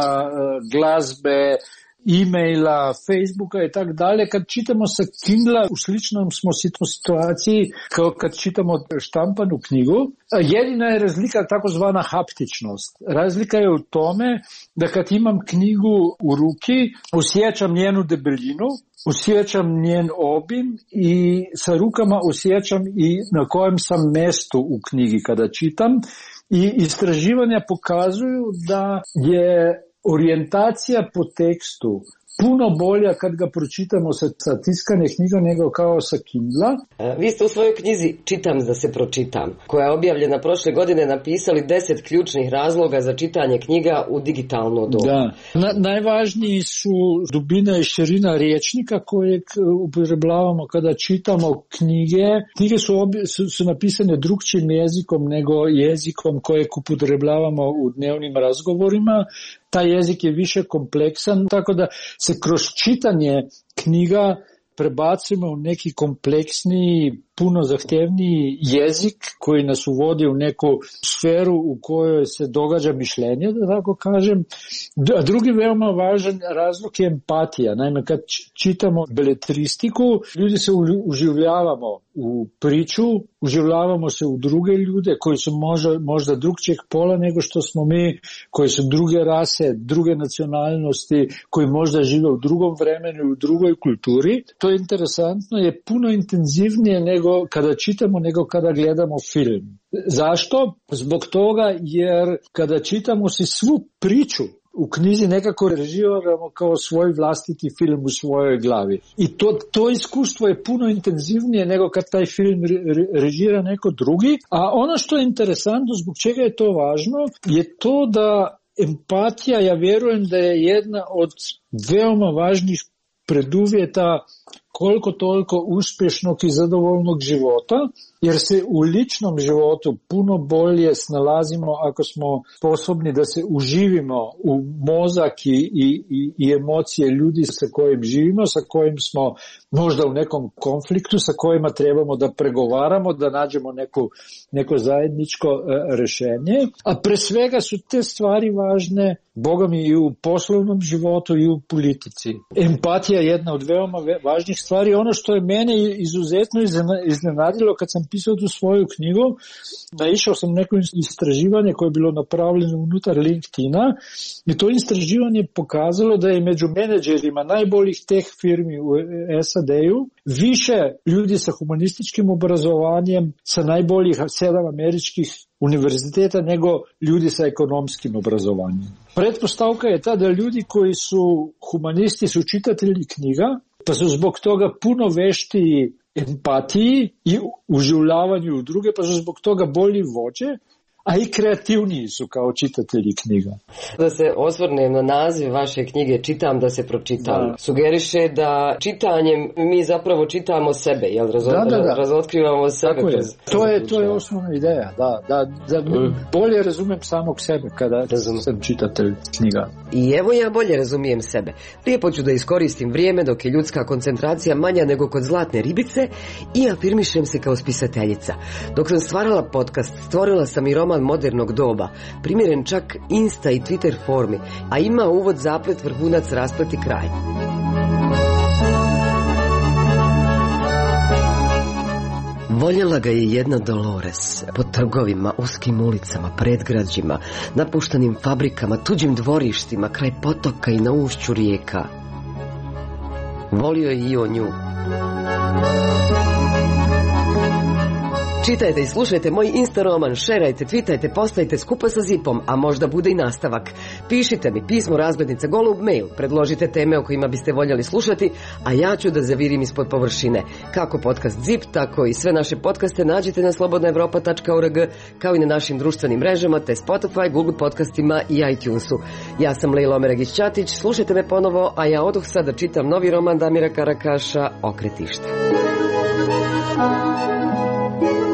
glazbe, e-maila, Facebooka i tako dalje. Kad čitamo sa Kindla u sličnom smo situaciji kao kad čitamo štampanu knjigu. Jedina je razlika takozvana haptičnost. Razlika je u tome da kad imam knjigu u ruki, osjećam njenu debelinu, osjećam njen obim i sa rukama osjećam i na kojem sam mjestu u knjigi kada čitam. I istraživanja pokazuju da je orijentacija po tekstu puno bolja kad ga pročitamo sa tiskane knjiga nego kao sa Kindla. Vi ste u svojoj knjizi Čitam da se pročitam, koja je objavljena prošle godine, napisali 10 ključnih razloga za čitanje knjiga u digitalno dobu. Da. Najvažniji su dubina i širina rječnika kojeg upotrebljavamo kada čitamo knjige. Knjige su napisane drugčijim jezikom nego jezikom kojeg upotrebljavamo u dnevnim razgovorima. Taj jezik je više kompleksan, tako da se kroz čitanje knjiga prebacimo u neki kompleksniji, puno zahtevniji jezik koji nas uvodi u neku sferu u kojoj se događa mišljenje, da tako kažem. A drugi veoma važan razlog je empatija. Naime, kad čitamo beletristiku, ljudi se uživljavamo u priču, uživljavamo se u druge ljude koji su možda drugčijeg pola nego što smo mi, koji su druge rase, druge nacionalnosti, koji možda žive u drugom vremenu, u drugoj kulturi. To je interesantno, je puno intenzivnije nego kada čitamo, nego kada gledamo film. Zašto? Zbog toga jer kada čitamo si svu priču u knjizi nekako režiramo kao svoj vlastiti film u svojoj glavi. I to iskustvo je puno intenzivnije nego kad taj film režira neko drugi. A ono što je interesantno, zbog čega je to važno, je to da empatija, ja vjerujem da je jedna od veoma važnih preduvjeta koliko toliko uspješnog i zadovoljnog života, jer se u ličnom životu puno bolje snalazimo ako smo sposobni da se uživimo u mozak i emocije ljudi sa kojim živimo, sa kojim smo možda u nekom konfliktu, sa kojima trebamo da pregovaramo, da nađemo neko zajedničko rješenje. A pre svega su te stvari važne, Boga mi, i u poslovnom životu i u politici. Empatija je jedna od veoma važnih stvari. Ono što je mene izuzetno iznenadilo kad sam pisao tu svoju knjigu, naišao sam neko istraživanje koje je bilo napravljeno unutar LinkedIna i to istraživanje pokazalo da je među menadžerima najboljih teh firmi u SAD-u više ljudi sa humanističkim obrazovanjem sa najboljih 7 američkih univerziteta nego ljudi sa ekonomskim obrazovanjem. Pretpostavka je ta da ljudi koji su humanisti su čitatelji knjiga, pa su zbog toga puno veštiji empatiji i uživljavanju u druge, pa su zbog toga bolji vođe, a i kreativniji su kao čitatelji knjiga. Da se osvrnem na naziv vaše knjige Čitam da se pročitam. Da. Sugeriše da čitanjem mi zapravo čitamo sebe, jel? Razotkrivamo sebe. To je osnovna ideja, da bolje razumem samog sebe kada sam čitatelj knjiga. I evo ja bolje razumijem sebe. Lijepo ću da iskoristim vrijeme dok je ljudska koncentracija manja nego kod zlatne ribice i afirmišem se kao spisateljica. Dok sam stvarala podcast, stvorila sam i roman modernog doba, primjeren čak Insta i Twitter formi, a ima uvod, zaplet, vrhunac, rasplet i kraj. Voljela ga je jedna Dolores, po trgovima, uskim ulicama, predgrađima, napuštanim fabrikama, tuđim dvorištima, kraj potoka i na ušću rijeka. Volio je i on nju. Čitajte i slušajte moj Insta roman, šerajte, twitajte, postajte skupa sa Zipom, a možda bude i nastavak. Pišite mi pismo razglednica golub mail, predložite teme o kojima biste voljeli slušati, a ja ću da zavirim ispod površine. Kako podcast Zip, tako i sve naše podcaste nađete na slobodnaevropa.org, kao i na našim društvenim mrežama, te Spotify, Google podcastima i iTunesu. Ja sam Lejla Omeragić-Ćatić, slušajte me ponovo, a ja odoh sad da čitam novi roman Damira Karakaša, Okretište.